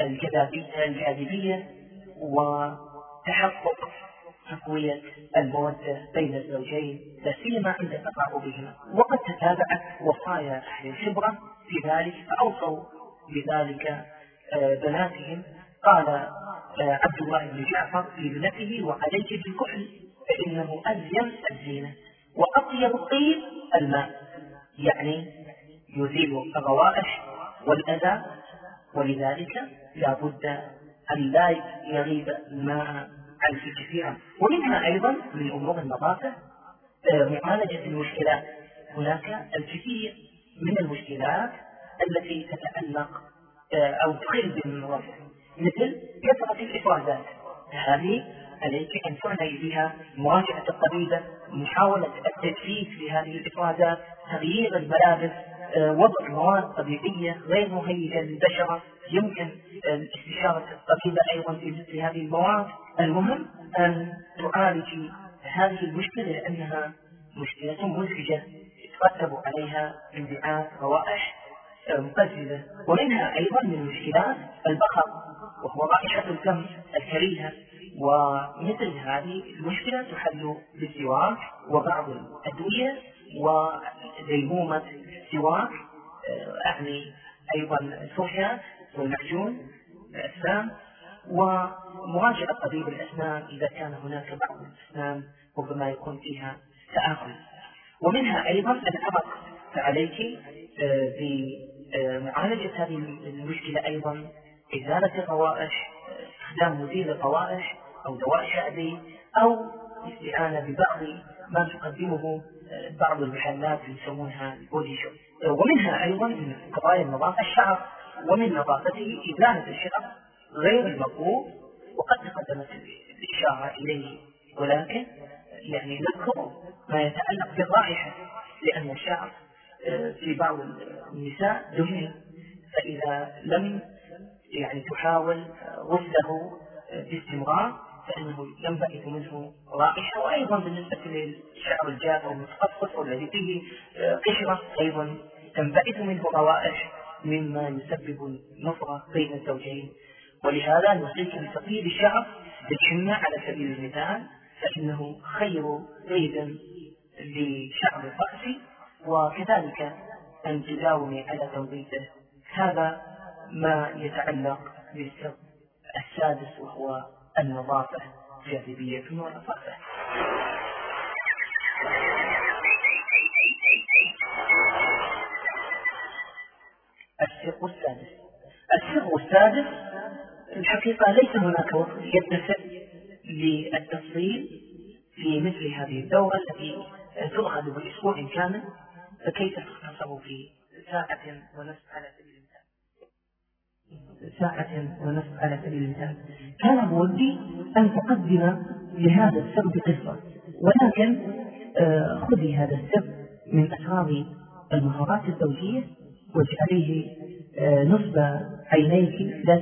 الجاذبية وتحقق تقوية المودة بين الزوجين، لا سيما عند تقاربهما. وقد تتابعت وصايا أهل الخبرة في ذلك فأوصوا بذلك بناتهم. قال عبد الله بن جعفر لابنته: وعليك بالكحل فإنه أزين الزينة وأطيب الطيب الماء، يعني يزيل الروائح والأذى، ولذلك لا بد أن لا يغيب الماء عنه كثيرا. ومنها أيضا من أمور النظافة معالجة المشكلات. هناك الكثير من المشكلات التي تتعلق أو تخل بالنظافة، مثل كثرة الإفرازات، هذه عليك أن تعنى بها مراجعة الطبيبة، محاولة التجفيف لهذه الإفرازات، تغيير الملابس، وضع مواد طبيعية غير مهيئة للبشرة، يمكن استشارة الطبيبة أيضا في مثل هذه المواد. المهم أن تعالج هذه المشكلة لأنها مشكلة مزعجة يترتب عليها انبعاث روائح مقززة. ومنها أيضا من مشكلات البخر وهو رائحة الفم الكريهة، ومثل هذه المشكلة تحل بالسواك وبعض الأدوية وديمومة السواك، أعني أيضا الفرشاة والمعجون الأسنان، ومراجعة طبيب الأسنان إذا كان هناك بعض الأسنان ربما يكون فيها تآكل. ومنها أيضا العرق، فعليك بمعالجة هذه المشكلة أيضا إزالة الروائح، استخدام مزيل الروائح أو دواء شعبي أو الاستعانة ببعض ما تقدمه بعض المحلات يسمونها بودي شوب. ومنها أيضا من قضايا النظافة الشعر، ومن نظافته إزالة الشعر غير المطلوب، وقد تقدمت الإشارة إليه، ولكن يعني نذكر ما يتعلق بالرائحة، لأن الشعر في بعض النساء دهني، فإذا لم يعني تحاول غسله باستمرار فإنه ينبعث منه رائحة. وأيضا بالنسبة للشعر الجاف والمتقصف والذي فيه قشرة أيضا تنبعث منه روائح مما يسبب نفرة بين الزوجين. ولهذا نوصيك بتطيب الشعر بالحنة على سبيل المثال، فإنه خير طيب لشعر الرأس، وكذلك أن تداومي على تنظيفه. هذا ما يتعلق بالسر السادس وهو النظافة جاذبية ولا صحبة. السر السادس الحقيقة ليس هناك وقت يتسع للتفصيل في مثل هذه الدورة التي تؤخذ بأسبوع كامل، فكيف تختصر في ساعة ونصف على سبيل المثال. كان بودي أن تقدم لهذا السر بقصة، ولكن خذي هذا السر من أسرار المهارات الزوجية واجعليه نصب عينيك،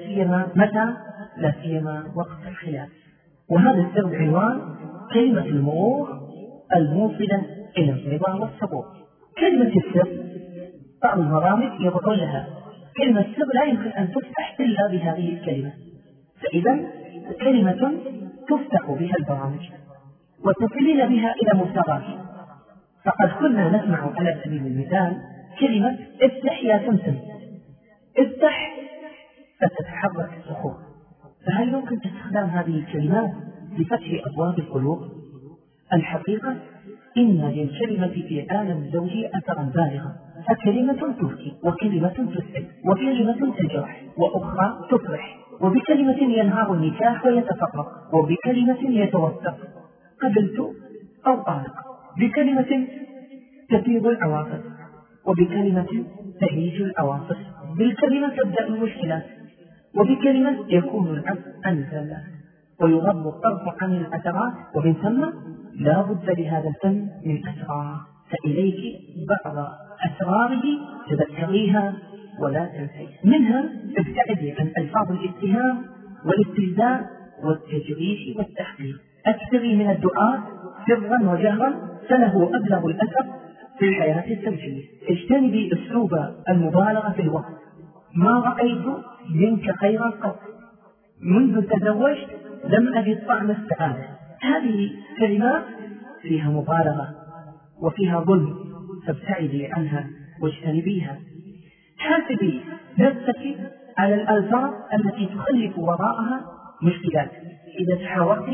لا سيما وقت الخلاف. وهذا السر بعنوان كلمة المرور الموصلة إلى الرضا والصبور. كلمة السر بعض البرامج يضعون لها كلمة السر لا يمكن أن تفتح إلا بهذه الكلمة، فإذا كلمة تفتح بها البرامج وتصلين بها إلى مسارات. فقد كنا نسمع على سبيل المثال كلمة افتح يا سمسم، افتح فتتحرك الصخور. فهل يمكن استخدام هذه الكلمات لفتح أبواب القلوب؟ الحقيقة إن للكلمة في عالم الزوجي أثرا بالغا، فكلمة تبكي وكلمة تسعد وكلمة تجرح وأخرى تفرح، وبكلمة ينهار النكاح ويتفرق، وبكلمة يتوثق قبلت أو طارق، بكلمة تفيض العواطف، وبكلمة تهيج العواطف، بالكلمة تبدأ المشكلات، وبكلمة يكون العبد عن الزلات ويغض الطرف عن الأثرات. ومن ثم لا بد لهذا الفن من أسرار، فإليك بعض أسراره تذكريها ولا تنسي. منها ابتعدي عن ألفاظ الاتهام والاستهزاء والتجريح والتحقير. أكثري من الدعاء سرا وجهرا، فله أبلغ الأثر في الحياة الزوجية. اجتنبي أسلوب المبالغة في الوقت. ما رأيت منك خيرا قط، منذ تزوجت لم أجد طعم السعادة. هذه كلمات فيها مبالغة وفيها ظلم، فابتعدي عنها واجتنبيها. حاسبي نفسك على الألفاظ التي تخلف وراءها مشكلات. إذا تحاورت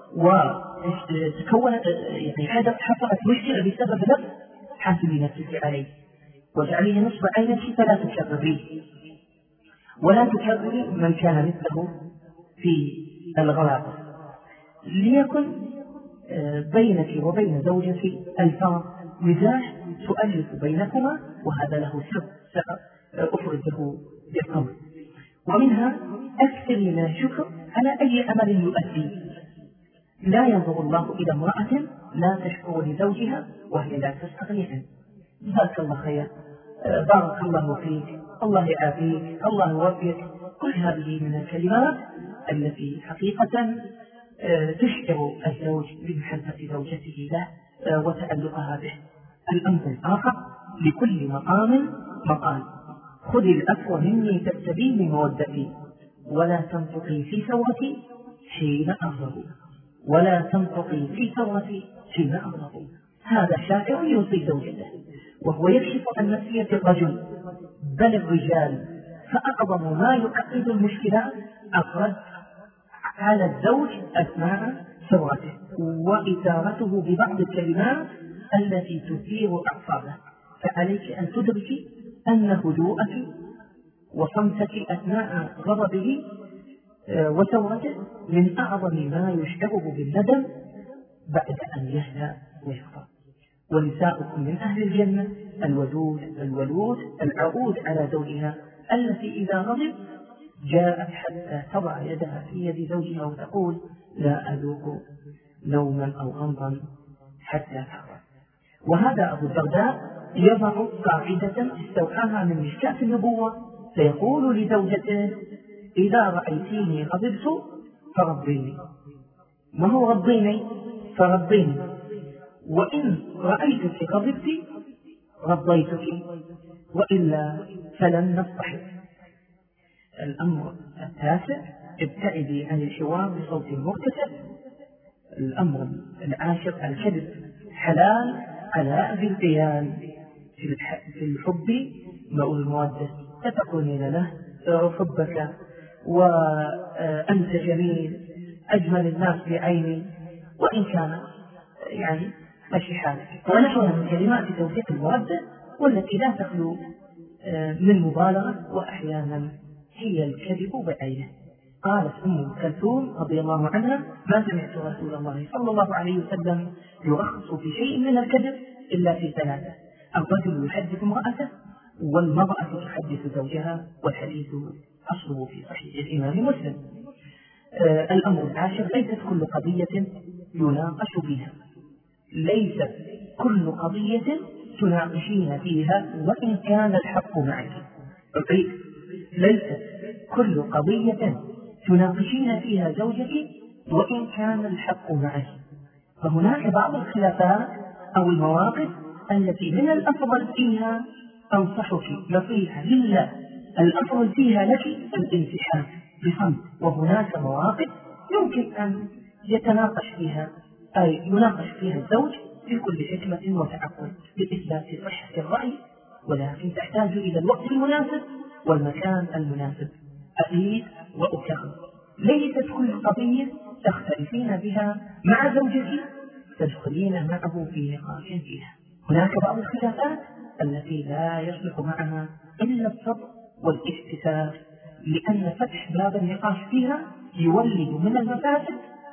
وتكونت حصلت مشكلة بسبب لفظ، حاسبي نفسك عليه واجعليه نصب عينك، فلا تكرريه ولا تكرري من كان مثله في الغلط. ليكن بينك وبين زوجك ألفاظ مزاح تؤلف بينكما، وهذا له سر أفرده بالقول. ومنها أكثر من الشكر على أي عمل يؤدي. لا ينظر الله إلى امرأة لا تشكر لزوجها وهي لا تستغني عنه. جزاك الله خير، بارك الله فيك، الله يعافيك، الله يوفقك. كل هذه من الكلمات التي حقيقة تشعر الزوج بمحبة زوجته له وتعلقها به. الأمر الآخر لكل مقام مقال. خذي الأفو مني تستبيني مودتي، ولا تنطقي في ثورتي حين أغضب، ولا تنطقي في ثورتي حين أغضب. هذا شاعر يوصي زوجته وهو يكشف عن نفسية الرجل بل الرجال، فأعظم ما يعقد المشكلات الرد على الزوج أثناء ثورته وإثارته ببعض الكلمات التي تثير أعصابه. فعليك أن تدركي أن هدوءك وصمتك أثناء غضبه وثورته من أعظم ما يشعره بالندم بعد أن يهدأ ويغضب. ونساؤكم من أهل الجنة الودود الولود العقود على زوجها، التي إذا غضب جاءت حتى تضع يدها في يد زوجها وتقول لا أذوق نوما أو غمضا حتى تغضب. وهذا أبو الدرداء يضع قاعدة استوحاها من مشكاة النبوة، فيقول لزوجته إذا رأيتيني غضبت فرضيني، ما هو رضيني فرضيني، وإن رأيتك غضبت رضيتك، وإلا فلن نصطحب. الأمر التاسع ابتعدي عن الحوار بصوت مرتفع. الأمر العاشر الكذب حلال على أبي القيان. في الحب ماء المودة، فتقولين له أحبك وأنت جميل أجمل الناس بعيني وإن كان يعني مشي حالك، ونحوها من كلمات توثيق المودة والتي لا تخلو من مبالغة وأحيانا هي الكذب بعينه. قالت أم كلثوم رضي الله عنها: ما سمعت رسول الله صلى الله عليه وسلم يرخص في شيء من الكذب إلا في ثلاثة: الرجل يحدث امرأته، والمرأة تحدث زوجها، والحديث أصله في صحيح الإمام مسلم. الأمر العاشر: ليست كل قضية يناقش فيها، ليست كل قضية تناقشين فيها وإن كان الحق معك. ليست كل قضية تناقشين فيها زوجك وإن كان الحق معك. فهناك بعض الخلافات أو المواقف التي من الأفضل فيها أنصحك نصيحة لله، الأفضل فيها لك الانسحاب بصمت، وهناك مواقف يمكن أن يتناقش فيها أي يناقش فيها الزوج بكل حكمة وتعقل لإثبات صحة الرأي، ولكن تحتاج إلى الوقت المناسب والمكان المناسب. أزيد وأكرر: ليست كل قضية تختلفين بها مع زوجك تدخلين معه في نقاش فيها. هناك بعض الخلافات التي لا يصلح معها إلا الصبر والاحتساب، لأن فتح باب النقاش فيها يولد من المفاسد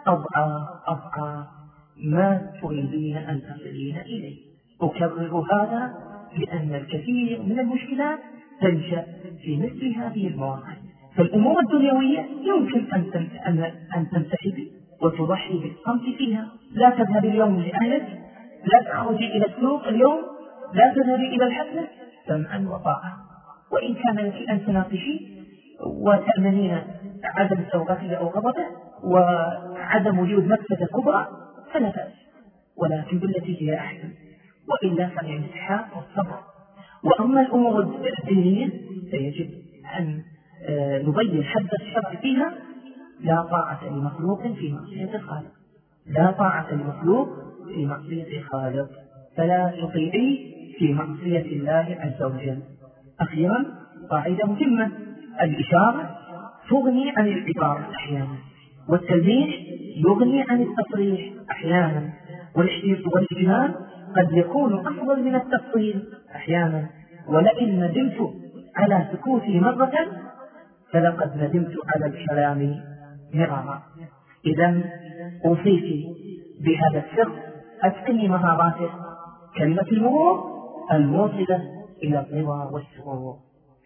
أضعاف ما تريدين أن تصلين إليه. أكرر هذا لأن الكثير من المشكلات تنشأ في مثل هذه المواقف. فالأمور الدنيوية يمكن أن تنسحبي وتضحي بالصمت فيها. لا تذهبي اليوم لأهلك، لا تخرجي إلى السوق اليوم، لا تذهبي إلى الحفلة، سمعا وطاعة. وإن كان لك أن تناقشي وتأمنين عدم سوغته أو غضبه وعدم وجود مفسدة كبرى فلا بأس، ولكن بالتي هي أحسن، وإلا فالانسحاب والصبر. وأما الأمور الدينية فيجب أن نبين حد الشرع فيها: لا طاعة لمخلوق في معصية الخالق، لا طاعة لمخلوق في معصية الخالق، فلا تطيعي في معصية الله عز وجل. أخيرا قاعدة مهمة: الإشارة تغني عن العبارة أحيانا، والتلميح يغني عن التصريح أحيانا، والإجمال قد يكون أفضل من التفصيل أحيانا. ولئن ندمت على سكوتي مرة فلقد ندمت على الكلام مرارا. إذا أوصيك بهذا السر: أتقني مهاراته، كلمة المرور الموصلة إلى الرضا والسرور.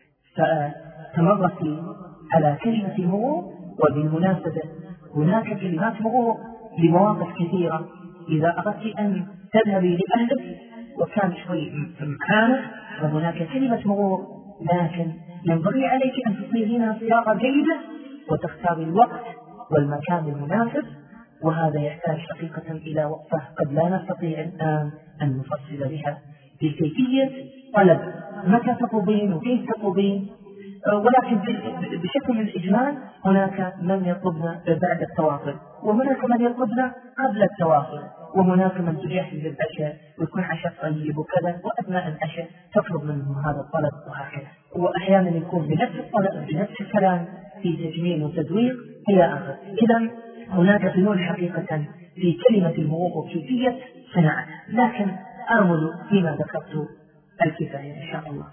فتمرسي على كلمة المرور. وبالمناسبة هناك كلمات مرور لمواقف كثيرة. إذا أردت أن تذهبي لأهلك وكان شوي مكانك فهناك كلمة مرور، لكن ينبغي عليك أن تصيغينها صياغة جيدة وتختاري الوقت والمكان المناسب، وهذا يحتاج حقيقة إلى وقفة قد لا نستطيع الآن أن نفصل بها في كيفية طلب متى تطلبين وكيف تطلبين. ولكن بشكل من الإجمال هناك من يطلبنا بعد التواصل، وهناك من يطلبنا قبل التواصل، وهناك من تجهز العشاء ويكون عشاء طيب وكذا، وأثناء العشاء تطلب منه هذا الطلب وهكذا. وأحيانا يكون بنفس الطلب بنفس الكلام في تجميل وتزويق إلى آخر. إذا هناك فنون حقيقة في كلمة المرور وكيفية صناعتها، لكن آمل فيما ذكرت الكفاية إن شاء الله.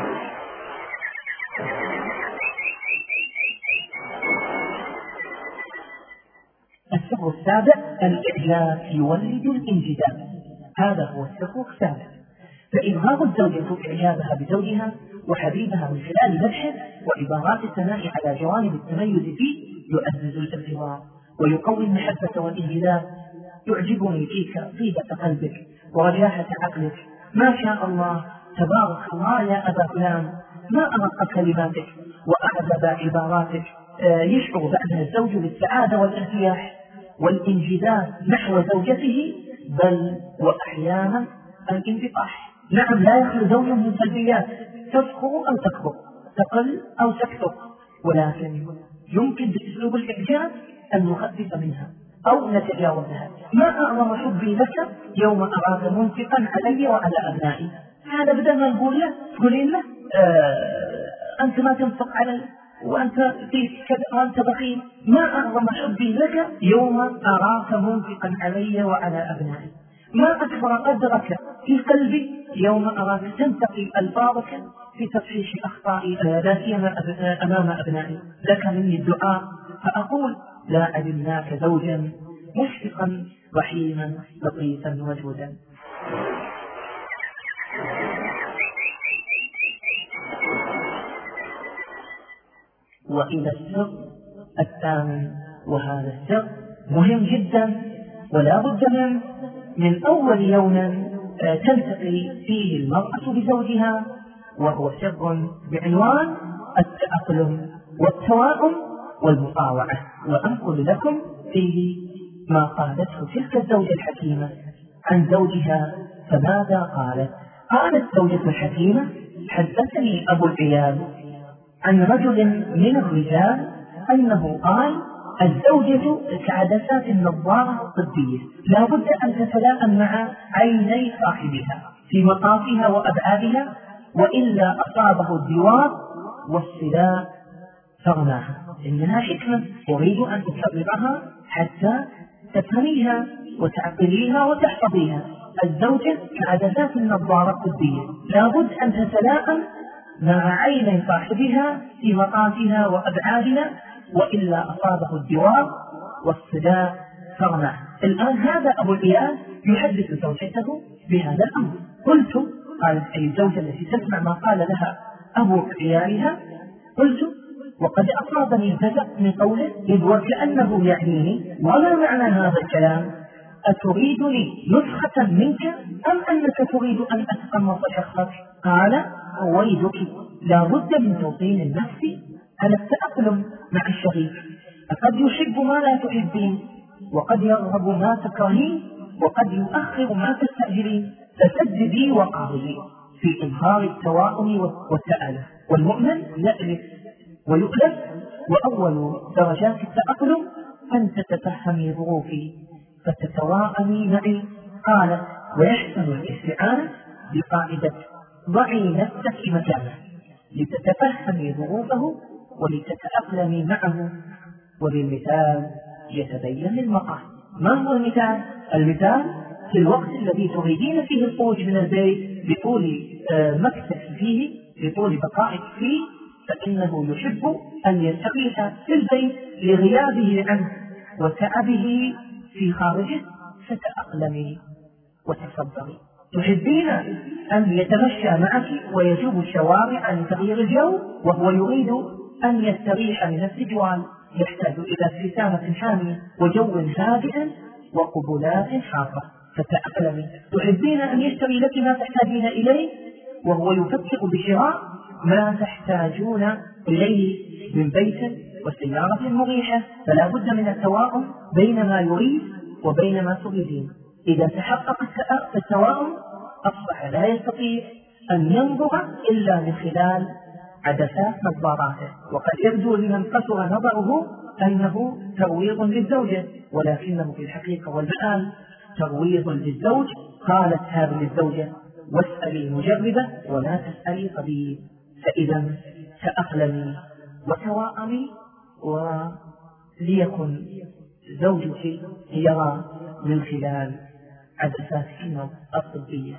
السر السابع: الإعجاب يولد الانجذاب. هذا هو السر السابع. فإظهار الزوجة إعجابها بزوجها وحبيبها من خلال مدحه وعبارات الثناء على جوانب التميز فيه يعزز الارتباط ويقوي المحبة والانجذاب. يعجبني فيك طيبة قلبك ورجاحة عقلك، ما شاء الله تبارك الله يا أبا فلان، ما أرق كلماتك وأعذب عباراتك. يشعر بعدها الزوج بالسعادة والارتياح والانجذاب نحو زوجته، بل وأحيانا الانبطاح. نعم، لا يخلو زوج من سلبيات تذكر أو تكبر، تقل أو تكثر، ولكن يمكن بأسلوب الإعجاب أن نخفف منها أو نتجاوزها. ما أعظم حبي لك يوم أراك منفقا علي وعلى أبنائي. هذا بدل ما نقول له تقولين له أنت ما تنفق علي، وأنت في كذا وأنت بخيل، ما أعظم حبي لك يوم أراك منفقا علي وعلى أبنائي، ما أكبر قدرك في قلبي يوم أراك تنتقي ألفاظك في تصحيح أخطائي لا سيما أمام أبنائي. لك مني الدعاء فأقول لا علمناك زوجا مشفقا رحيما لطيفا وجودا. وإلى السر الثامن، وهذا السر مهم جدا ولا بد من أول يوم تلتقي فيه المرأة بزوجها، وهو سر بعنوان التأقلم والتواؤم والمطاوعة. وأنقل لكم فيه ما قالته تلك الزوجة الحكيمة عن زوجها، فماذا قالت؟ قالت زوجة الحكيمة: حدثني أبو العيال عن رجل من الرجال أنه قال: الزوجة كعدسات النظارة الطبية، لا بد أن تتلائم مع عيني صاحبها في مقاسها وأبعادها، وإلا أصابه الدوار والصداع فرماها. إنها حكمة أريد أن أكررها حتى تفهميها وتعقليها وتحفظيها. الزوجة كعدسات النظارة الطبية، لا بد أن تتلائم مع عين صاحبها في مقاسها وأبعادها، وإلا أصابه الدوار والصداع فرماه. الآن هذا أبو العيال يحدث زوجته بهذا الأمر. قلت، قالت أي الزوجة التي تسمع ما قال لها أبو عيالها، قلت: وقد أصابني الفزع من قوله إذ وكأنه يعنيني، وما معنى هذا الكلام؟ أتريدني نسخة منك أم أنك تريد أن أتقمص شخصك؟ قال: رويدك، لا بد من توطين النفس على التأقلم مع الشريك، فقد يحب ما لا تحبين، وقد يرغب ما تكرهين، وقد يؤخر ما تستعجلين، فسددي وقاربي في إظهار التواؤم والتآلف. والمؤمن يألف ويؤلف، وأول درجات التأقلم أن تتفهمي ظروفي فتتواءمي معي. قالت: ويحسن الاستعانة بقاعدة ضعي نفسك مكانه لتتفهمي ظروفه ولتتأقلمي معه، وبالمثال يتبين المقام. ما هو المثال؟ المثال في الوقت الذي تريدين فيه الخروج من البيت بطول مكثك فيه، بطول بقائك فيه، فإنه يحب أن يستريح في البيت لغيابه عنه وتعبه في خارجه، فتأقلمي وتصبري. تحبين أن يتمشى معك ويجوب الشوارع لتغيير الجو، وهو يريد أن يستريح من السجوال، يحتاج إلى ابتسامة حامية وجو هادئ وقبلات حارة، فتأقلمي. تحبين أن يشتري لك ما تحتاجين إليه، وهو يفكر بشراء ما تحتاجون إليه من بيت وسيارة مريحة، فلا بد من التواؤم بين ما يريد وبين ما تريدين. إذا تحقق التواؤم أصبح لا يستطيع أن ينظر إلا من خلال عدسات نظاراته، وقد يبدو لمن قصر نظره أنه ترويض للزوجة، ولكنه في الحقيقة والمآل ترويض للزوج. قالت هذه الزوجة: واسألي مجربة ولا تسألي طبيب. فإذا تأقلمي وتواءمي، وليكن زوجك يرى من خلال عدساتك الطبية.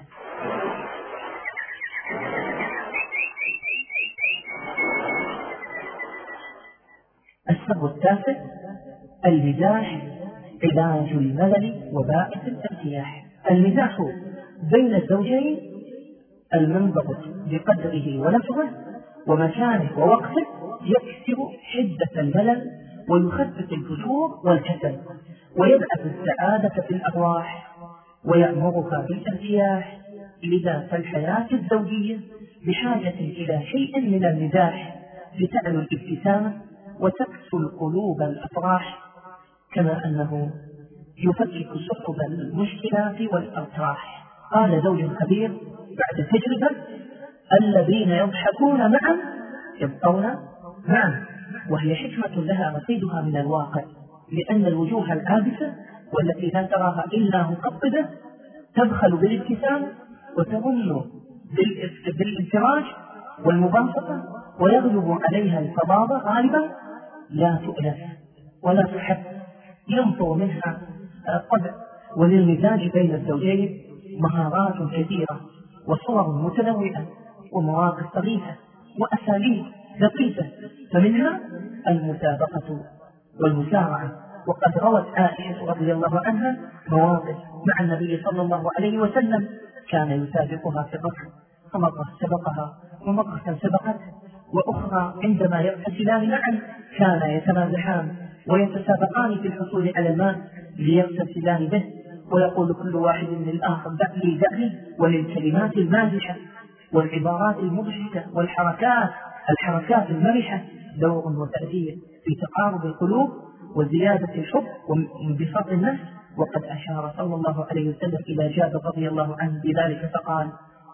السر التاسع: المزاح علاج الملل وباعث الارتياح. المزاح بين الزوجين المنضبط بقدره ونفعه ومكانه ووقته يكسر حدة الملل ويخفف الفتور والكسل، ويبعث السعادة في الأرواح ويأمرها بالارتياح. لذا فالحياة الزوجية بحاجة إلى شيء من المزاح لتعلو الابتسامة وتكسو القلوب الأفراح، كما أنه يفكك سحب المشكلات والأرتراح. قال زوج خبير بعد تجربة: الذين يضحكون معا يبقون معا. وهي حكمة لها رصيدها من الواقع، لأن الوجوه العابسة والتي لا تراها إلا مقبضة تبخل بالابتسام وتظن بالانفراج والمباسطة ويغلب عليها الفظاظة غالبا لا تؤلف ولا تحب، ينفر منها الطبع. وللمزاج بين الزوجين مهارات كثيرة وصور متنوعة ومواقف طريفة وأساليب لطيفة، فمنها المسابقة والمسارعة. وقد روت عائشة رضي الله عنها مواقف مع النبي صلى الله عليه وسلم كان يسابقها في الركض، فمرة سبقها ومرة سبقته، وأخرى عندما يغتسلان معا كان يتمازحان ويتسابقان في الحصول على الماء ليغتسلان به، ويقول كل واحد من الآخر دعني دعني. وللكلمات المازحة والعبارات المضحكة والحركات المرحة دور وتأثير في تقارب القلوب وزيادة الحب وانبساط النفس. وقد أشار صلى الله عليه وسلم إلى جابر رضي الله عنه بذلك فقال: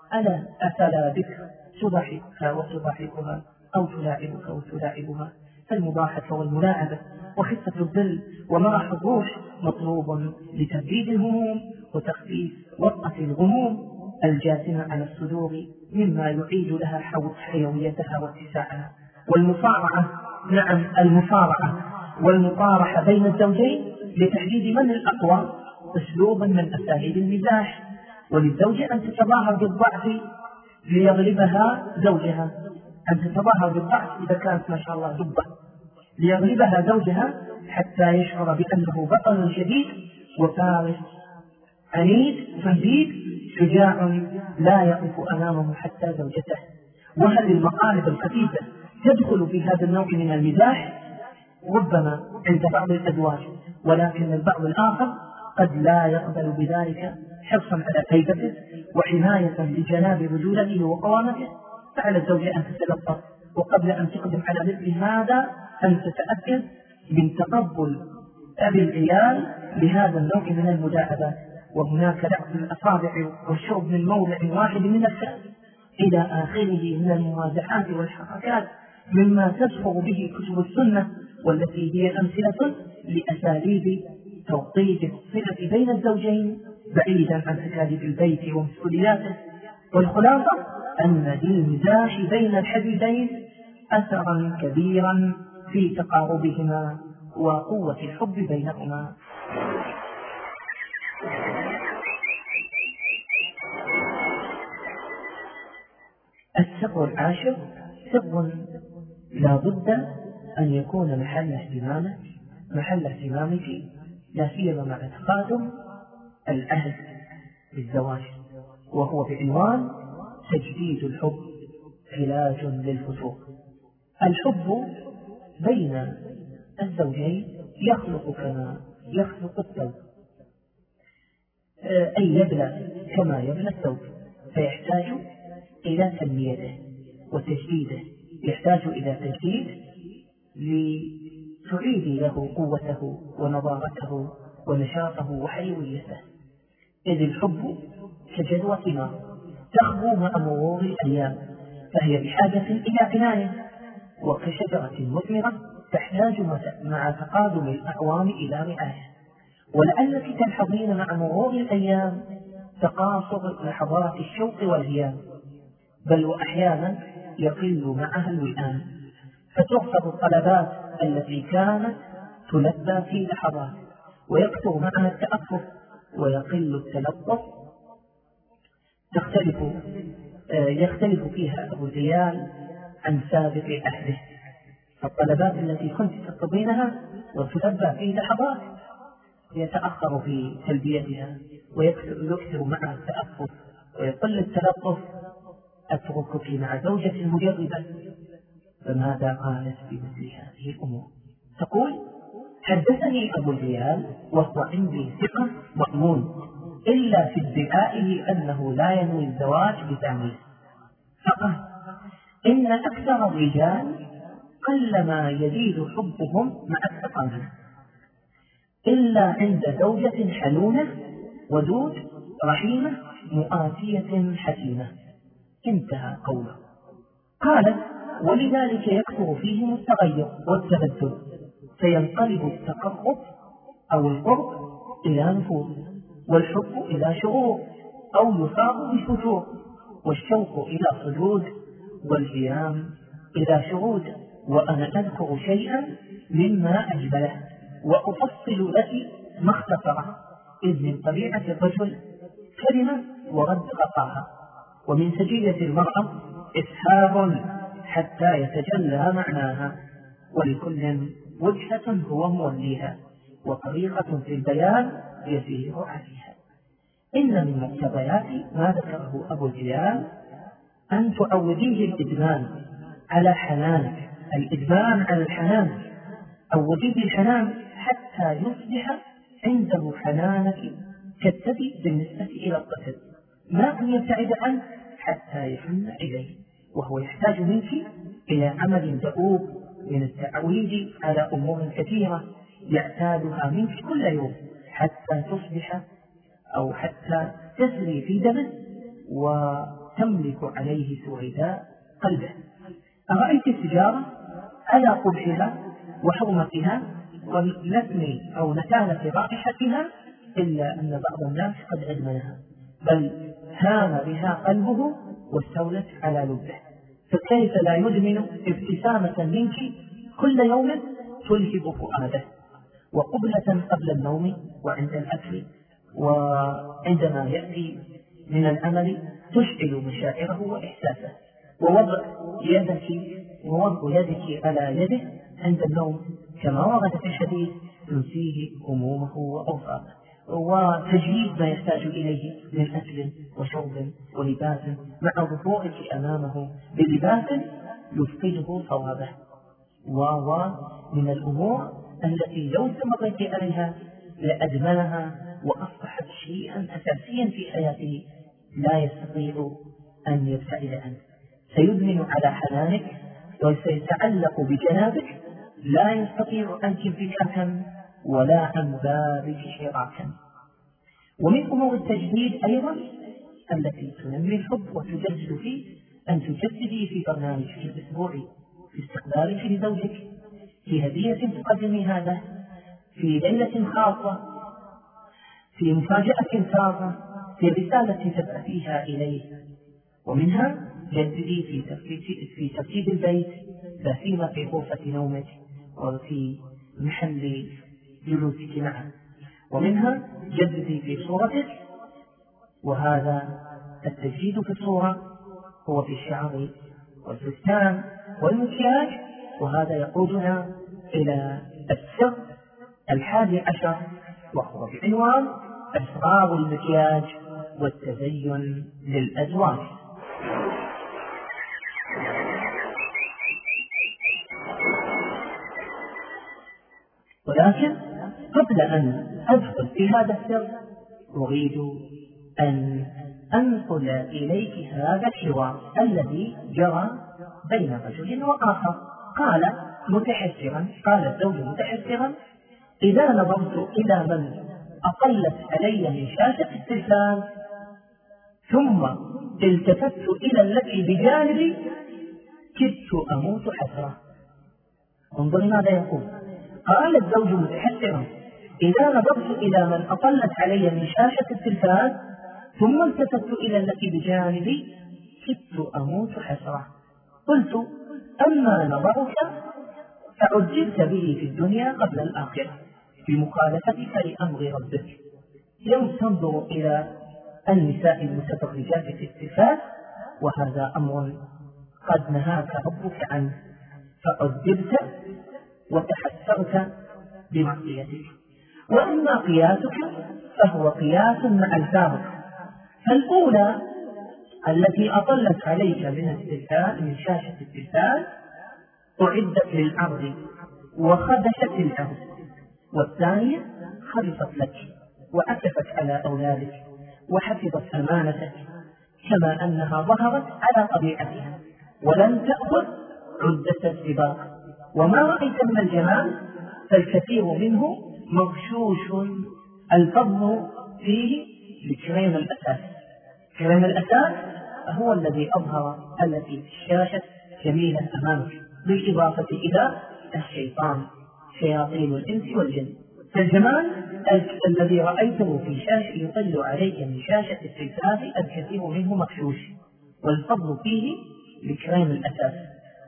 أفلا بك تضحكها وتضحكها، أو تلاعبك وتلاعبها. فالمضاحكة والملاعبة وخفة الظل ومرح الروح مطلوب لتبريد الهموم وتخفيف وطأة الغموم الجاثمة على الصدور، مما يعيد لها حيويتها واتساعها. والمصارعة، نعم المصارعة والمطارحة بين الزوجين لتحديد من الأقوى أسلوبا من أساليب المزاح. وللزوجة أن تتظاهر بالضعف ليغلبها زوجها، أن تتظاهر بالضعف إذا كانت ما شاء الله دبة ليغلبها زوجها حتى يشعر بأنه بطل شديد وفارس عنيد فنديد شجاع لا يقف أمامه حتى زوجته. وهذه المقالب الخفيفة تدخل في هذا النوع من المزاح ربما عند بعض الأزواج، ولكن البعض الآخر قد لا يقبل بذلك حرصا على هيبته وحماية لجناب رجولته وقوامته. فعلى الزوجة أن تتلطف، وقبل أن تقدم على مثل هذا أن تتأكد من تقبل أبي العيال لهذا النوع من المداعبات. وهناك لعب الأصابع والشرب من موضع واحد من الكأس إلى آخره من الموازحات والحركات مما تسخر به كتب السنة، والتي هي أمثلة لأساليب توطيد الصلة بين الزوجين بعيدا عن تكاليف البيت ومسؤولياته. والخلاصة أن للمزاح بين الحبيبين أثرا كبيرا في تقاربهما وقوة الحب بينهما. السر العاشر سر لا بد أن يكون محل اهتمامك لا سيما مع تقادم العهد بالزواج، وهو بعنوان تجديد الحب علاج للفتور. الحب بين الزوجين يخلق كما يخلق الثوب، أي يبلى كما يبلى الثوب، فيحتاج إلى تنميته وتجديده، يحتاج إلى تجديد لتعيد له قوته ونضارته ونشاطه وحيويته. إذ الحب كجدوى ثمار تخبو مع مرور الأيام، فهي بحاجة إلى عناية، وكشجرة مثمرة تحتاج مع تقادم الأعوام إلى رعاية. ولعلك تلحظين مع مرور الأيام تقاصر لحظات الشوق والهيام، بل وأحيانا يقل معها الوئام، فترفض الطلبات التي كانت تلبى في لحظات، ويكثر معها التأفف ويقل التلطف. يختلف فيها أبو الريال عن سابق عهده، فالطلبات التي كنت تقضينها وتلبى في لحظات يتأخر في تلبيتها ويكثر معها التأفف ويقل التلطف. أتركك مع زوجة مجربة، فماذا قالت في مثل هذه الأمور؟ تقول: حدثني أبو الريال وهو عندي ثقة مأمون، إلا في ادعائه أنه لا ينوي الزواج بتعميم، فقال: إن أكثر الرجال قلما يزيد حبهم مع التقادم إلا عند زوجة حنونة ودود رحيمة مؤاتية حكيمة. انتهى قوله. قالت: ولذلك يكثر فيهم التغير والتبدل، فينقلب التقرب أو القرب إلى نفوذ، والحب إلى شعور، أو يصاب بفتور، والشوق إلى صدود، والهيام إلى شهود وأنا أذكر شيئا مما أجمله وأفصل لك ما اختصره، إذ من طبيعة الرجل كلمة ورد خطاها، ومن سجية المرأة إسهاب حتى يتجلى معناها، ولكل وجهة هو موليها وطريقة في البيان يسير عليها. إن من مقتضيات ما ذكره أبو الجلال أن تعوديه الإدمان على حنانك، الإدمان على الحنان، أوديه الحنان حتى يصبح عنده حنانك كالثدي بالنسبة إلى الطفل، ما أن يبتعد عنه حتى يحن إليه، وهو يحتاج منك إلى عمل دؤوب من التعويد على أمور كثيرة يعتادها منك كل يوم حتى تصبح أو حتى تسري في دمه وتملك عليه سويداء قلبه. أرأيت السجارة على قبحها وحرمتها ونتن أو نتالة رائحتها، إلا أن بعض الناس قد أدمنها، بل هام بها قلبه واستولت على لبه، فكيف لا يدمن ابتسامة منك كل يوم تلهب فؤاده، وقبلة قبل النوم وعند الأكل وعندما يأتي من العمل تشعل مشاعره وإحساسه، ووضع يدك على يده عند النوم كما ورد في الحديث تنسيه همومه وأوصافه، وتجهيز ما يحتاج إليه من أكل وشرب ولباس مع ظهورك أمامه بلباس يفقده صوابه، من الأمور التي لو استمرت عليها لأدمنها وأصبحت شيئا أساسيا في حياته لا يستطيع أن يبتعد عنه، سيدمن على حنانك وسيتعلق بجنابك، لا يستطيع عنك انفكاكا ولا عن بابك شراكا. ومن أمور التجديد أيضا التي تنمي الحب وتجدد فيه أن تجددي في برنامجك الأسبوعي، في استقبالك لزوجك، في هدية تقدمي هذا، في ليلة خاصة، في مفاجأة سارة، في رسالة تبعثيها إليه. ومنها جددي في ترتيب البيت، لا سيما في غرفة نومك وفي محل جلوسك معه. ومنها جددي في صورتك، وهذا التجديد في الصورة هو في الشعر والفستان والمكياج، وهذا يقودنا إلى السر 11 وهو بعنوان أسرار المكياج والتزين للأزواج. ولكن قبل أن أدخل في هذا السر أريد أن أنقل إليك هذا الحوار الذي جرى بين رجل وآخر. قال الزوج متحسرا: إذا نظرت إلى من أقلت علي من شاشة التلفاز ثم التفت إلى التي بجانبي كدت أموت حسرة. انظر ماذا يقول. قال الزوج متحسرا: إذا نظرت إلى من أقلت علي من شاشة التلفاز ثم التفت إلى التي بجانبي كدت أموت حسرة. قلت: أما نظرك فعجلت به في الدنيا قبل الآخرة بمخالفتك لأمر ربك. يوم تنظر إلى النساء المتبرجات في التلفاز، وهذا أمر قد نهاك ربك عنه، فعجلت وتحسرت بمعصيتك. وأما قياسك فهو قياس مع الفارق، فالأولى التي أطلت عليك من شاشة التلفاز أعدت للعرض وخدشت العرض، والثانية خلصت لك وأكفت على أولادك وحفظت أمانتك، كما أنها ظهرت على طبيعتها ولم تأخذ عدة السباق. وما رأيت من الجمال فالكثير منه مغشوش، الفضل فيه بكريم الأساس. كريم الأساس هو الذي أظهر التي في الشاشة جميلة أمامك، بالإضافة إلى الشيطان، شياطين الإنس والجن. فالجمال الذي رأيته في شاشة يطل عليك من شاشة التلفاز الكثير منه مغشوش، والفضل فيه بكريم الأساس.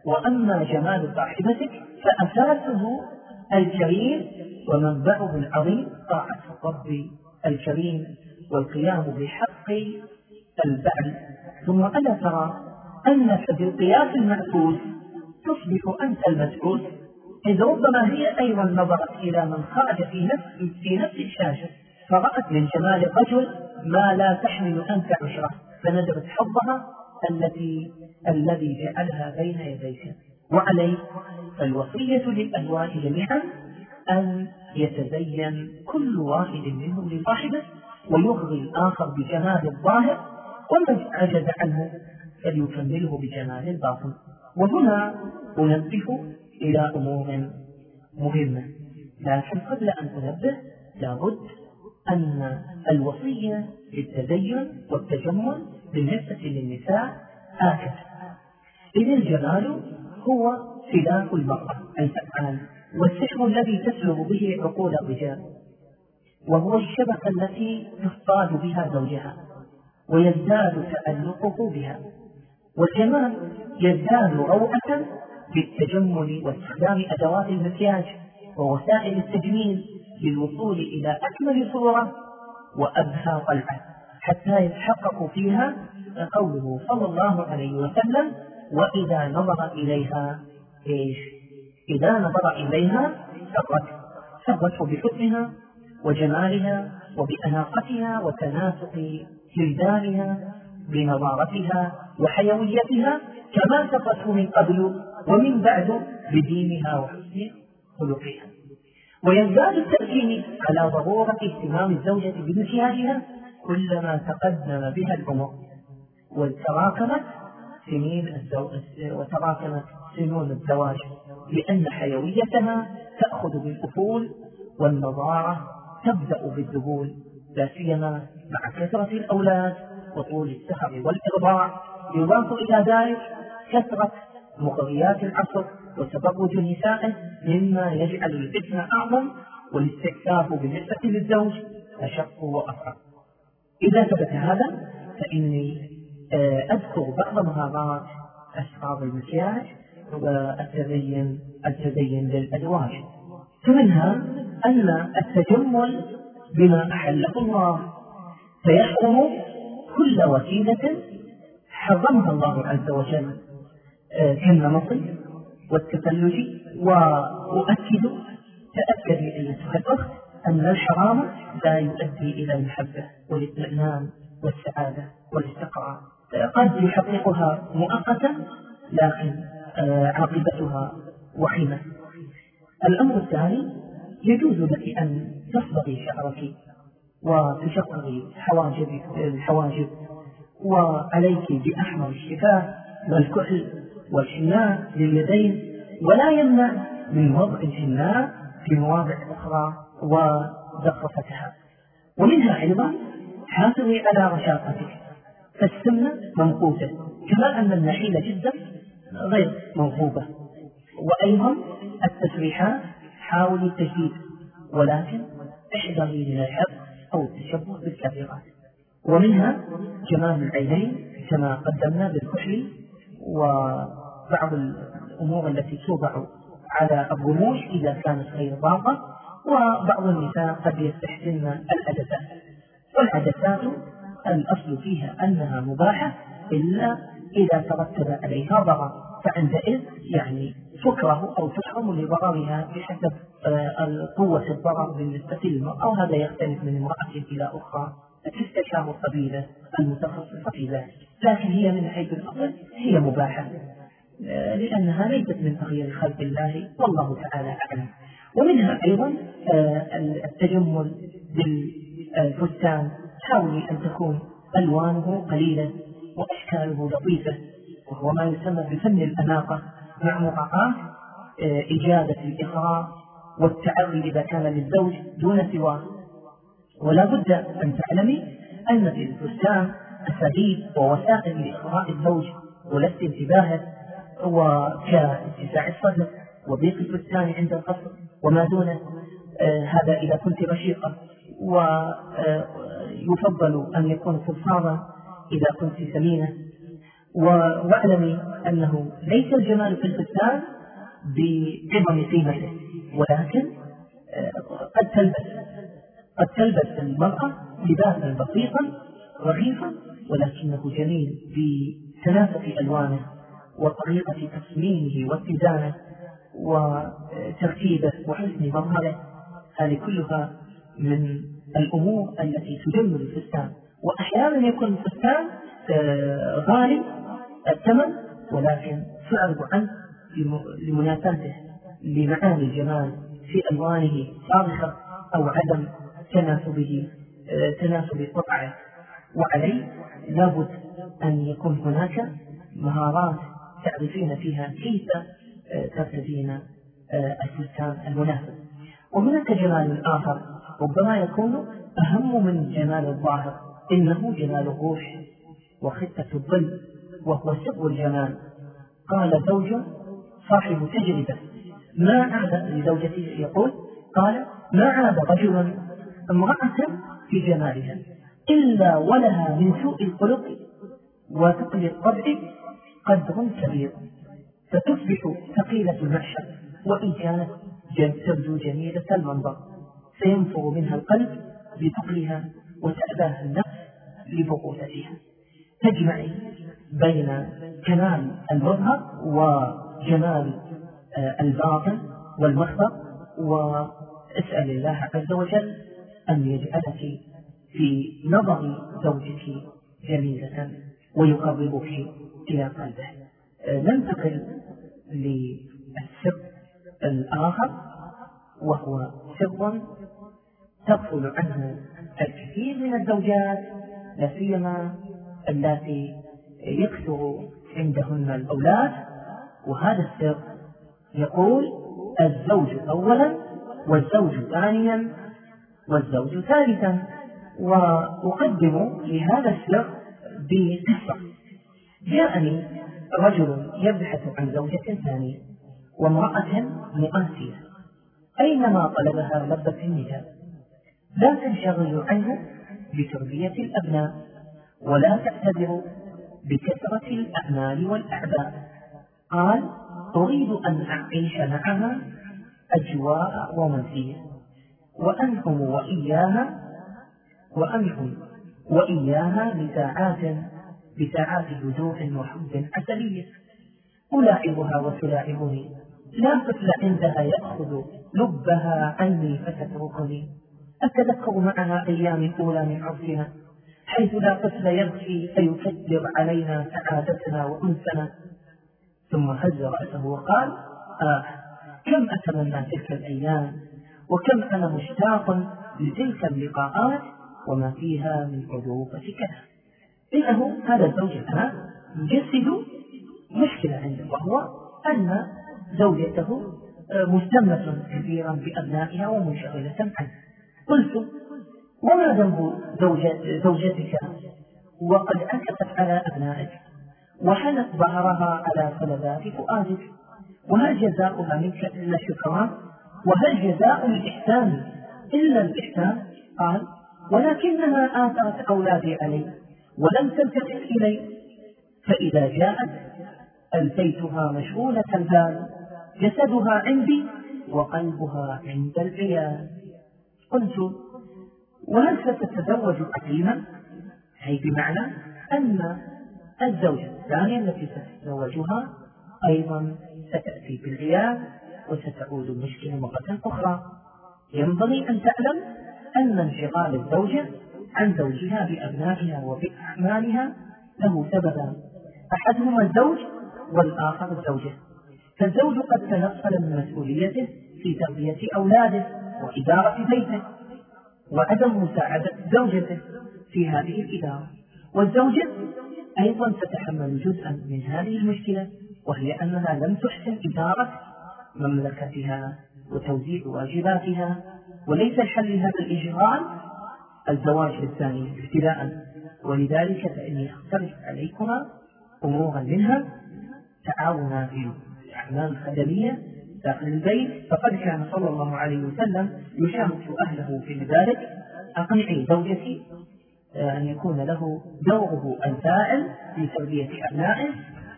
وأما جمال صاحبتك فأساسه الكريم ومنبعه العظيم طاعة الرب الكريم والقيام بحق البعل. ثم ألا ترى أنك بالقياس المعكوس تصبح أنت المسعوس، إذ ربما هي أيضا نظرت إلى من خرج في نفس الشاشة فرأت من جمال الرجل ما لا تحمل أنت عشرة، فندرت حظها الذي جعلها بين يديك. وعليه فالوصية للأزواج جميعا أن يتزين كل واحد منهم لصاحبه ويغري الآخر بجمال الظاهر، ومن عجز عنه فليكمله بجمال الباطن. وهنا أنبه إلى أمور مهمة، لكن قبل أن أنبه لابد أن الوصية للتزين والتجمل بالنسبة للنساء آكد، إذ الجمال هو سلاح المرأة الفعال والسحر الذي تسلب به عقول الرجال، وهو الشبكة التي تصطاد بها زوجها ويزداد تألقه بها. والجمال يزداد روعة بالتجمل واستخدام أدوات المكياج ووسائل التجميل للوصول إلى أكمل صورة وأبهى طلعة، حتى يتحقق فيها قوله صلى الله عليه وسلم: وإذا نظر إليها إذا نظر إليها سرته بحسنها وجمالها وبأناقتها وتناسق جلدانها بنظارتها وحيويتها، كما سرته من قبل ومن بعد بدينها وحسن خلقها. ويزداد التأكيد على ضرورة اهتمام الزوجة بمكياجها كلما تقدم بها العمر وتراكمت سنون الزواج، لأن حيويتها تأخذ بالأفول والنضارة تبدأ بالذهول، لا سيما مع كثرة الأولاد وطول السهر والإرضاع. يضاف إلى ذلك كثرة مغريات العصر وتبرج نسائه مما يجعل الفتنة أعظم والاستكشاف بالنسبة للزوج أشق وأصعب. إذا ثبت هذا فإني أذكر بعض مهارات أسرار المكياج والتزين للأزواج. فمنها أن التجمل بما أحله الله فيحرم كل وسيلة حرمها الله عز وجل كالنمط والتثلج. وأؤكد تأكدي أيتها الأخت أن الحرام لا يؤدي إلى المحبة والاطمئنان والسعادة والاستقرار، قد يحققها مؤقتا لكن عاقبتها وخيمة. الأمر الثاني: يجوز لك أن تصبغي شعرك وتشققي الحواجب وعليك بأحمر الشفاه والكحل والحناء لليدين، ولا يمنع من وضع الحناء في مواضع أخرى وزخرفتها. ومنها أيضا حافظي على رشاقتك، فالسمنة منقوصة كما أن النحيلة جدا غير موهوبة. وأيضا التسريحات حاولي التجديد، ولكن احذري من الحب أو التشبه بالكبيرات. ومنها جمال العينين كما قدمنا بالكحل وبعض الأمور التي توضع على الرموش إذا كانت غير ضاغطة. وبعض النساء قد يستحسن العدسات، والعدسات الأصل فيها أنها مباحة إلا إذا ترتب عليها ضرر، فعندئذ تكره أو تحرم لضررها بحسب قوة الضرر بالنسبة للمرأة، وهذا يختلف من امرأة إلى أخرى تستشار القبيلة المتخصصة في ذلك. لكن هي من حيث الأصل هي مباحة لأنها ليست من تغيير خلق الله والله تعالى أعلم. ومنها أيضا التجمل بالفستان، حاولي أن تكون ألوانه قليلة وأشكاله لطيفة، وهو ما يسمى بفن الأناقة، مع مراعاة إجادة الإغراء والتعري إذا كان للزوج دون سواه. ولا بد أن تعلمي أن في الفستان أساليب ووسائل لإغراء الزوج ولفت انتباهه، وكاتساع الصدر وضيق الفستان عند القصر وما دونه، هذا إذا كنت رشيقة. ويفضل أن يكون فضفاضا إذا كنت سمينة. واعلمي أنه ليس الجمال في الفستان بعظم قيمته، ولكن قد تلبس المرأة لباسا بسيطا رغيفا ولكنه جميل بتناسق ألوانه وطريقة تصميمه واتزانه وترتيبه وحسن مظهره. هذه كلها من الأمور التي تجمل الفستان. وأحيانا يكون الفستان غالي الثمن ولكن تعرض عنه لمناسبته لمعاني الجمال في ألوانه صارخة أو عدم تناسب قطعه. وعليه لابد أن يكون هناك مهارات تعرفين فيها كيف ترتدين الفستان المناسب. وهناك جمال آخر ربما يكون أهم من جمال الظاهر، إنه جمال الروح وخفة الظل، وهو سر الجمال. قال زوج صاحب تجربة ما عاد لزوجته يقول قال ما عاد رجل امرأة في جمالها إلا ولها من سوء الخلق وثقل الطبع قدر كبير، فتصبح ثقيلة المعشر وإن كانت تبدو جميلة المنظر، سينفر منها القلب بثقلها وتأباها النفس لبغوثتها. تجمعي بين كمال المظهر وجمال الباطن والمخبر، واسأل الله عز وجل أن يجعلك في نظر زوجك جميلة ويقربك إلى قلبه. ننتقل للسر الآخر، وهو سر تغفل عنه الكثير من الزوجات، لا سيما التي يكثر عندهن الأولاد. وهذا السر يقول الزوج أولا والزوج ثانيا والزوج ثالثا. وأقدم لهذا السر بقصة. جاءني رجل يبحث عن زوجة ثانية وامرأة مؤاسية، أينما طلبها لبت النداء، لا تنشغل عنه بتربية الأبناء ولا تعتبر بكثرة الأعمال والأعباء. قال أريد أن أعيش معها أجواء رومانسية وأنهم وإياها بساعات هدوء وحب عسلية، ألاعبها وتلاعبني، لا طفل عندها يأخذ لبها عني فتتركني. أتذكر معها أيام أولى من عرفنا حيث لا طفل يبكي فيكدر علينا سعادتنا وأنسنا. ثم هز رأسه وقال كم أتمنى تلك الأيام وكم أنا مشتاق لتلك اللقاءات وما فيها من عذوبة كذا. إنه هذا الزوج الآن يجسد مشكلة عنده، وهو أن زوجته مهتمة كثيرا بأبنائها ومنشغلة عنه. قلت وما ذنب زوجتك وقد أنكفت على أبنائك وحنت ظهرها على فلذات فؤادك، وهل جزاؤها منك إلا الشكران، وهل جزاء الإحسان إلا الإحسان؟ قال ولكنها آثرت أولادي علي ولم تلتفت إلي، فإذا جاءت ألفيتها مشغولة البال، جسدها عندي وقلبها عند العيال. قلت وهل ستتزوج عقيما؟ أي بمعنى أن الزوجة الثانية التي ستتزوجها أيضا ستأتي بالعيال وستعود المشكلة مرة أخرى. ينبغي أن تعلم أن انشغال الزوجة عن زوجها بأبنائها وبأعمالها له سببان، أحدهما الزوج والآخر الزوجة. فالزوج قد تنقل من مسؤوليته في تربية أولاده وإدارة بيته وعدم مساعدة زوجته في هذه الإدارة، والزوجة أيضا تتحمل جزءا من هذه المشكلة، وهي أنها لم تحسن إدارة مملكتها وتوزيع واجباتها. وليس الحل لهذا الإشغال الزواج الثاني ابتداء، ولذلك فإني أقترح عليكما أمورا منها تعاونا في الأعمال الخدمية داخل البيت، فقد كان صلى الله عليه وسلم يشارك أهله في ذلك. أقنعي زوجتي أن يكون له دوره الفاعل في تربية أبنائه،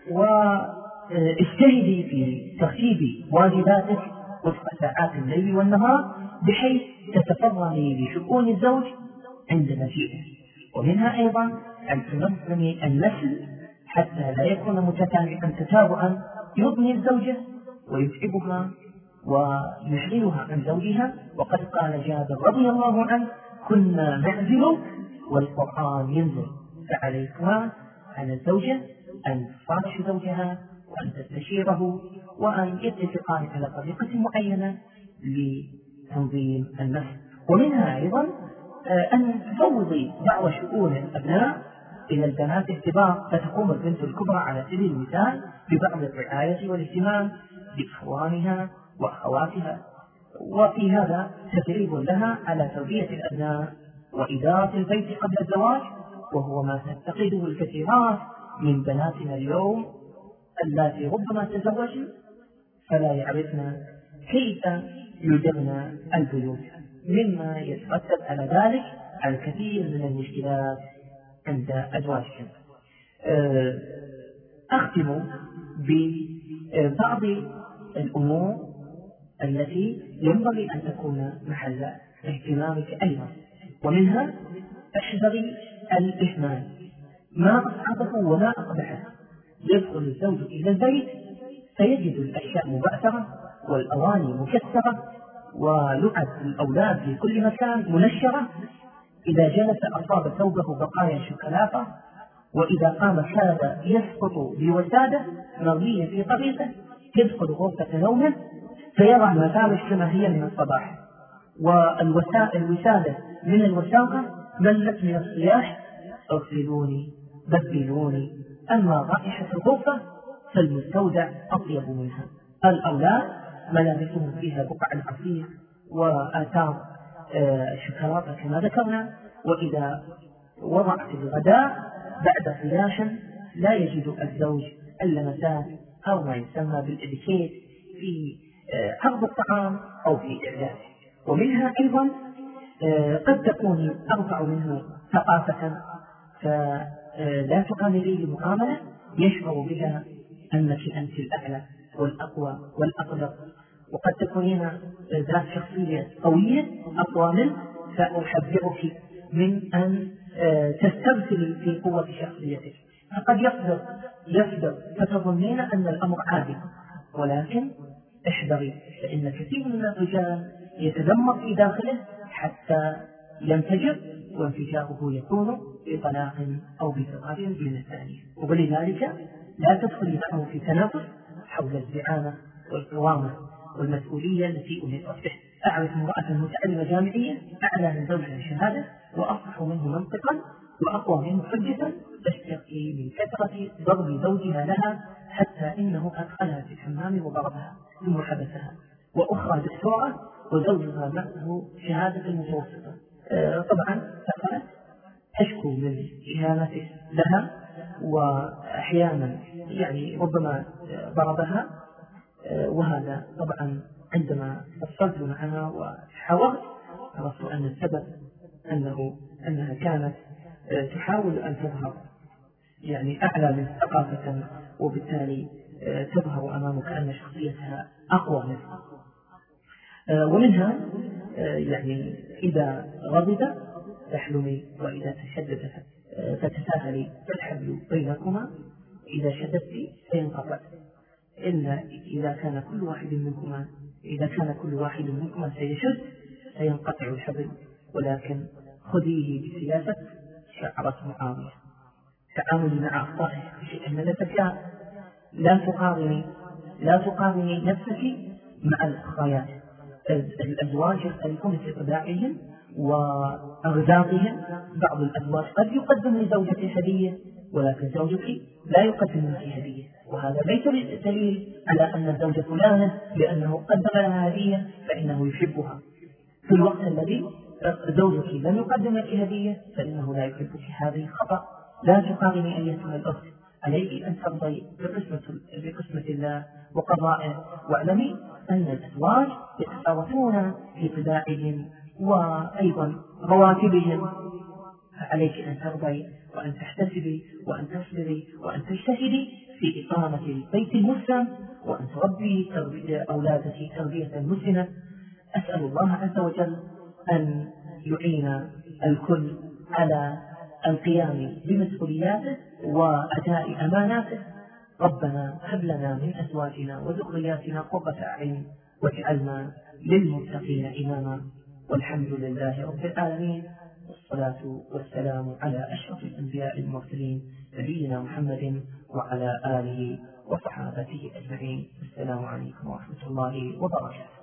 واجتهدي في ترتيب واجباتك وفق ساعات الليل والنهار بحيث تتفرغي لشؤون الزوج عند مجيئه. ومنها أيضا أن تنظمي النسل حتى لا يكون متتابعا تتابعا يضني الزوجة ويتعبها ويشغلها عن زوجها. وقد قال جابر رضي الله عنه: كنا نعزل والقرآن ينزل، فعليكما على الزوجة أن تفارش زوجها وأن تستشيره وأن يتفقان على طريقة معينة لتنظيم النسل. ومنها أيضا أن تفوضي بعض شؤون الأبناء إلى البنات اختبار، فتقوم البنت الكبرى على سبيل المثال ببعض الرعاية والاهتمام بإخوانها وأخواتها، وفي هذا تدريب لها على تربية الأبناء وإدارة البيت قبل الزواج، وهو ما تفتقده الكثيرات من بناتنا اليوم اللاتي ربما تزوجن فلا يعرفن كيف يدرن البيوت، مما يترتب على ذلك على الكثير من المشكلات عند أزواجهم. أختم ببعض الأمور التي ينبغي أن تكون محل اهتمامك أيضا، ومنها احذري الإهمال. ما أصعبه وما أقبحه، يدخل الزوج إلى البيت فيجد الأشياء مبعثرة والأواني مكسرة ولعب الأولاد في كل مكان منشرة، إذا جلس أصاب ثوبه بقايا شوكولاتة، وإذا قام كاد يسقط بوسادة مرمية في طريقه، يدخل غرفة نومه فيضع مفارش كما هي من الصباح، والوسادة من الوساقة ملت من الصياح: اغسلوني بدلوني. أما رائحة الغرفة فالمستودع أطيب منها. الأولاد ملابسهم فيها بقع العصير وآثار الشوكولاتة كما ذكرنا، وإذا وضعت الغداء بعد فلاشا لا يجد الزوج اللمسات أو ما يسمى بالإديكيت في عرض الطعام أو في إعداده. ومنها أيضا قد تكون أرفع منه ثقافة، فلا تقاملي لمقاملة يشعر بها أنك أنت الأعلى والأقوى والأقدر، وقد تكونين ذات شخصية قوية أقوى منه، فأحذرك من أن تستمثلي في قوة شخصيتك، فقد يصدر فتظنين أن الأمر عادي، ولكن احذري، فإن كثير من الرجال يتدمر في داخله حتى ينفجر، وانفجاره يكون بطلاق أو بفراق من الثانية. ولذلك لا تدخلي معه في تنافس حول الزعامة والقوامة والمسؤولية التي أهلت به. أعرف امرأة متعلمة جامعية أعلى من زوجها الشهادة وأصح منه منطقا وأقوى منه حجة، تشتكي من كثرة ضرب زوجها لها حتى إنه أدخلها في الحمام وضربها ثم حبسها. وأخرى دكتورة وزوجها معه شهادة المتوسطة، طبعا دخلت تشكو من إهانته لها، وأحيانا يعني ربما ضربها. وهذا طبعا عندما اتصلت معها وحاولت عرفت أن السبب أنها كانت تحاول أن تظهر يعني أعلى من ثقافة، وبالتالي تظهر أمامك أن شخصيتها أقوى منها. ومنها يعني إذا غضب تحلمي، وإذا تشدد فتساهلي، فالحبل بينكما إذا شددت سينقطع، إلا إذا كان كل واحد منكما سيشد سينقطع الحبل. ولكن خذيه بسياسة شعرة معاوية، تعاملي مع أخطائه بشيء من الذكاء، لا تقارني نفسك مع الأخريات. الأزواج يختلفون في طباعهم وأرزاقهم، بعض الأزواج قد يقدم لزوجته هدية ولكن زوجك لا يقدم لك هدية، وهذا ليس دليل على أن الزوج فلانة لأنه قدم لها هدية فإنه يحبها، في الوقت الذي زوجك لم يقدم لك هدية فإنه لا يحبك. هذه خطأ. لا تقارني أيتها الأخت، عليك أن ترضي بقسمة الله وقضائه، واعلمي أن الأزواج يتفاوتون في طباعهم وأيضا رواتبهم، عليك أن ترضي وأن تحتسبي وأن تصبري وأن تجتهدي في إقامة البيت المسلم وأن تربي أولادك تربية مسلمة. أسأل الله عز وجل أن يعين الكل على القيام بمسؤولياته وأداء أماناته. ربنا هب لنا من أزواجنا وذرياتنا قرة أعين واجعلنا للمتقين إماما، والحمد لله رب العالمين، والصلاة والسلام على أشرف الأنبياء المرسلين نبينا محمد وعلى آله وصحابته أجمعين. السلام عليكم ورحمة الله وبركاته.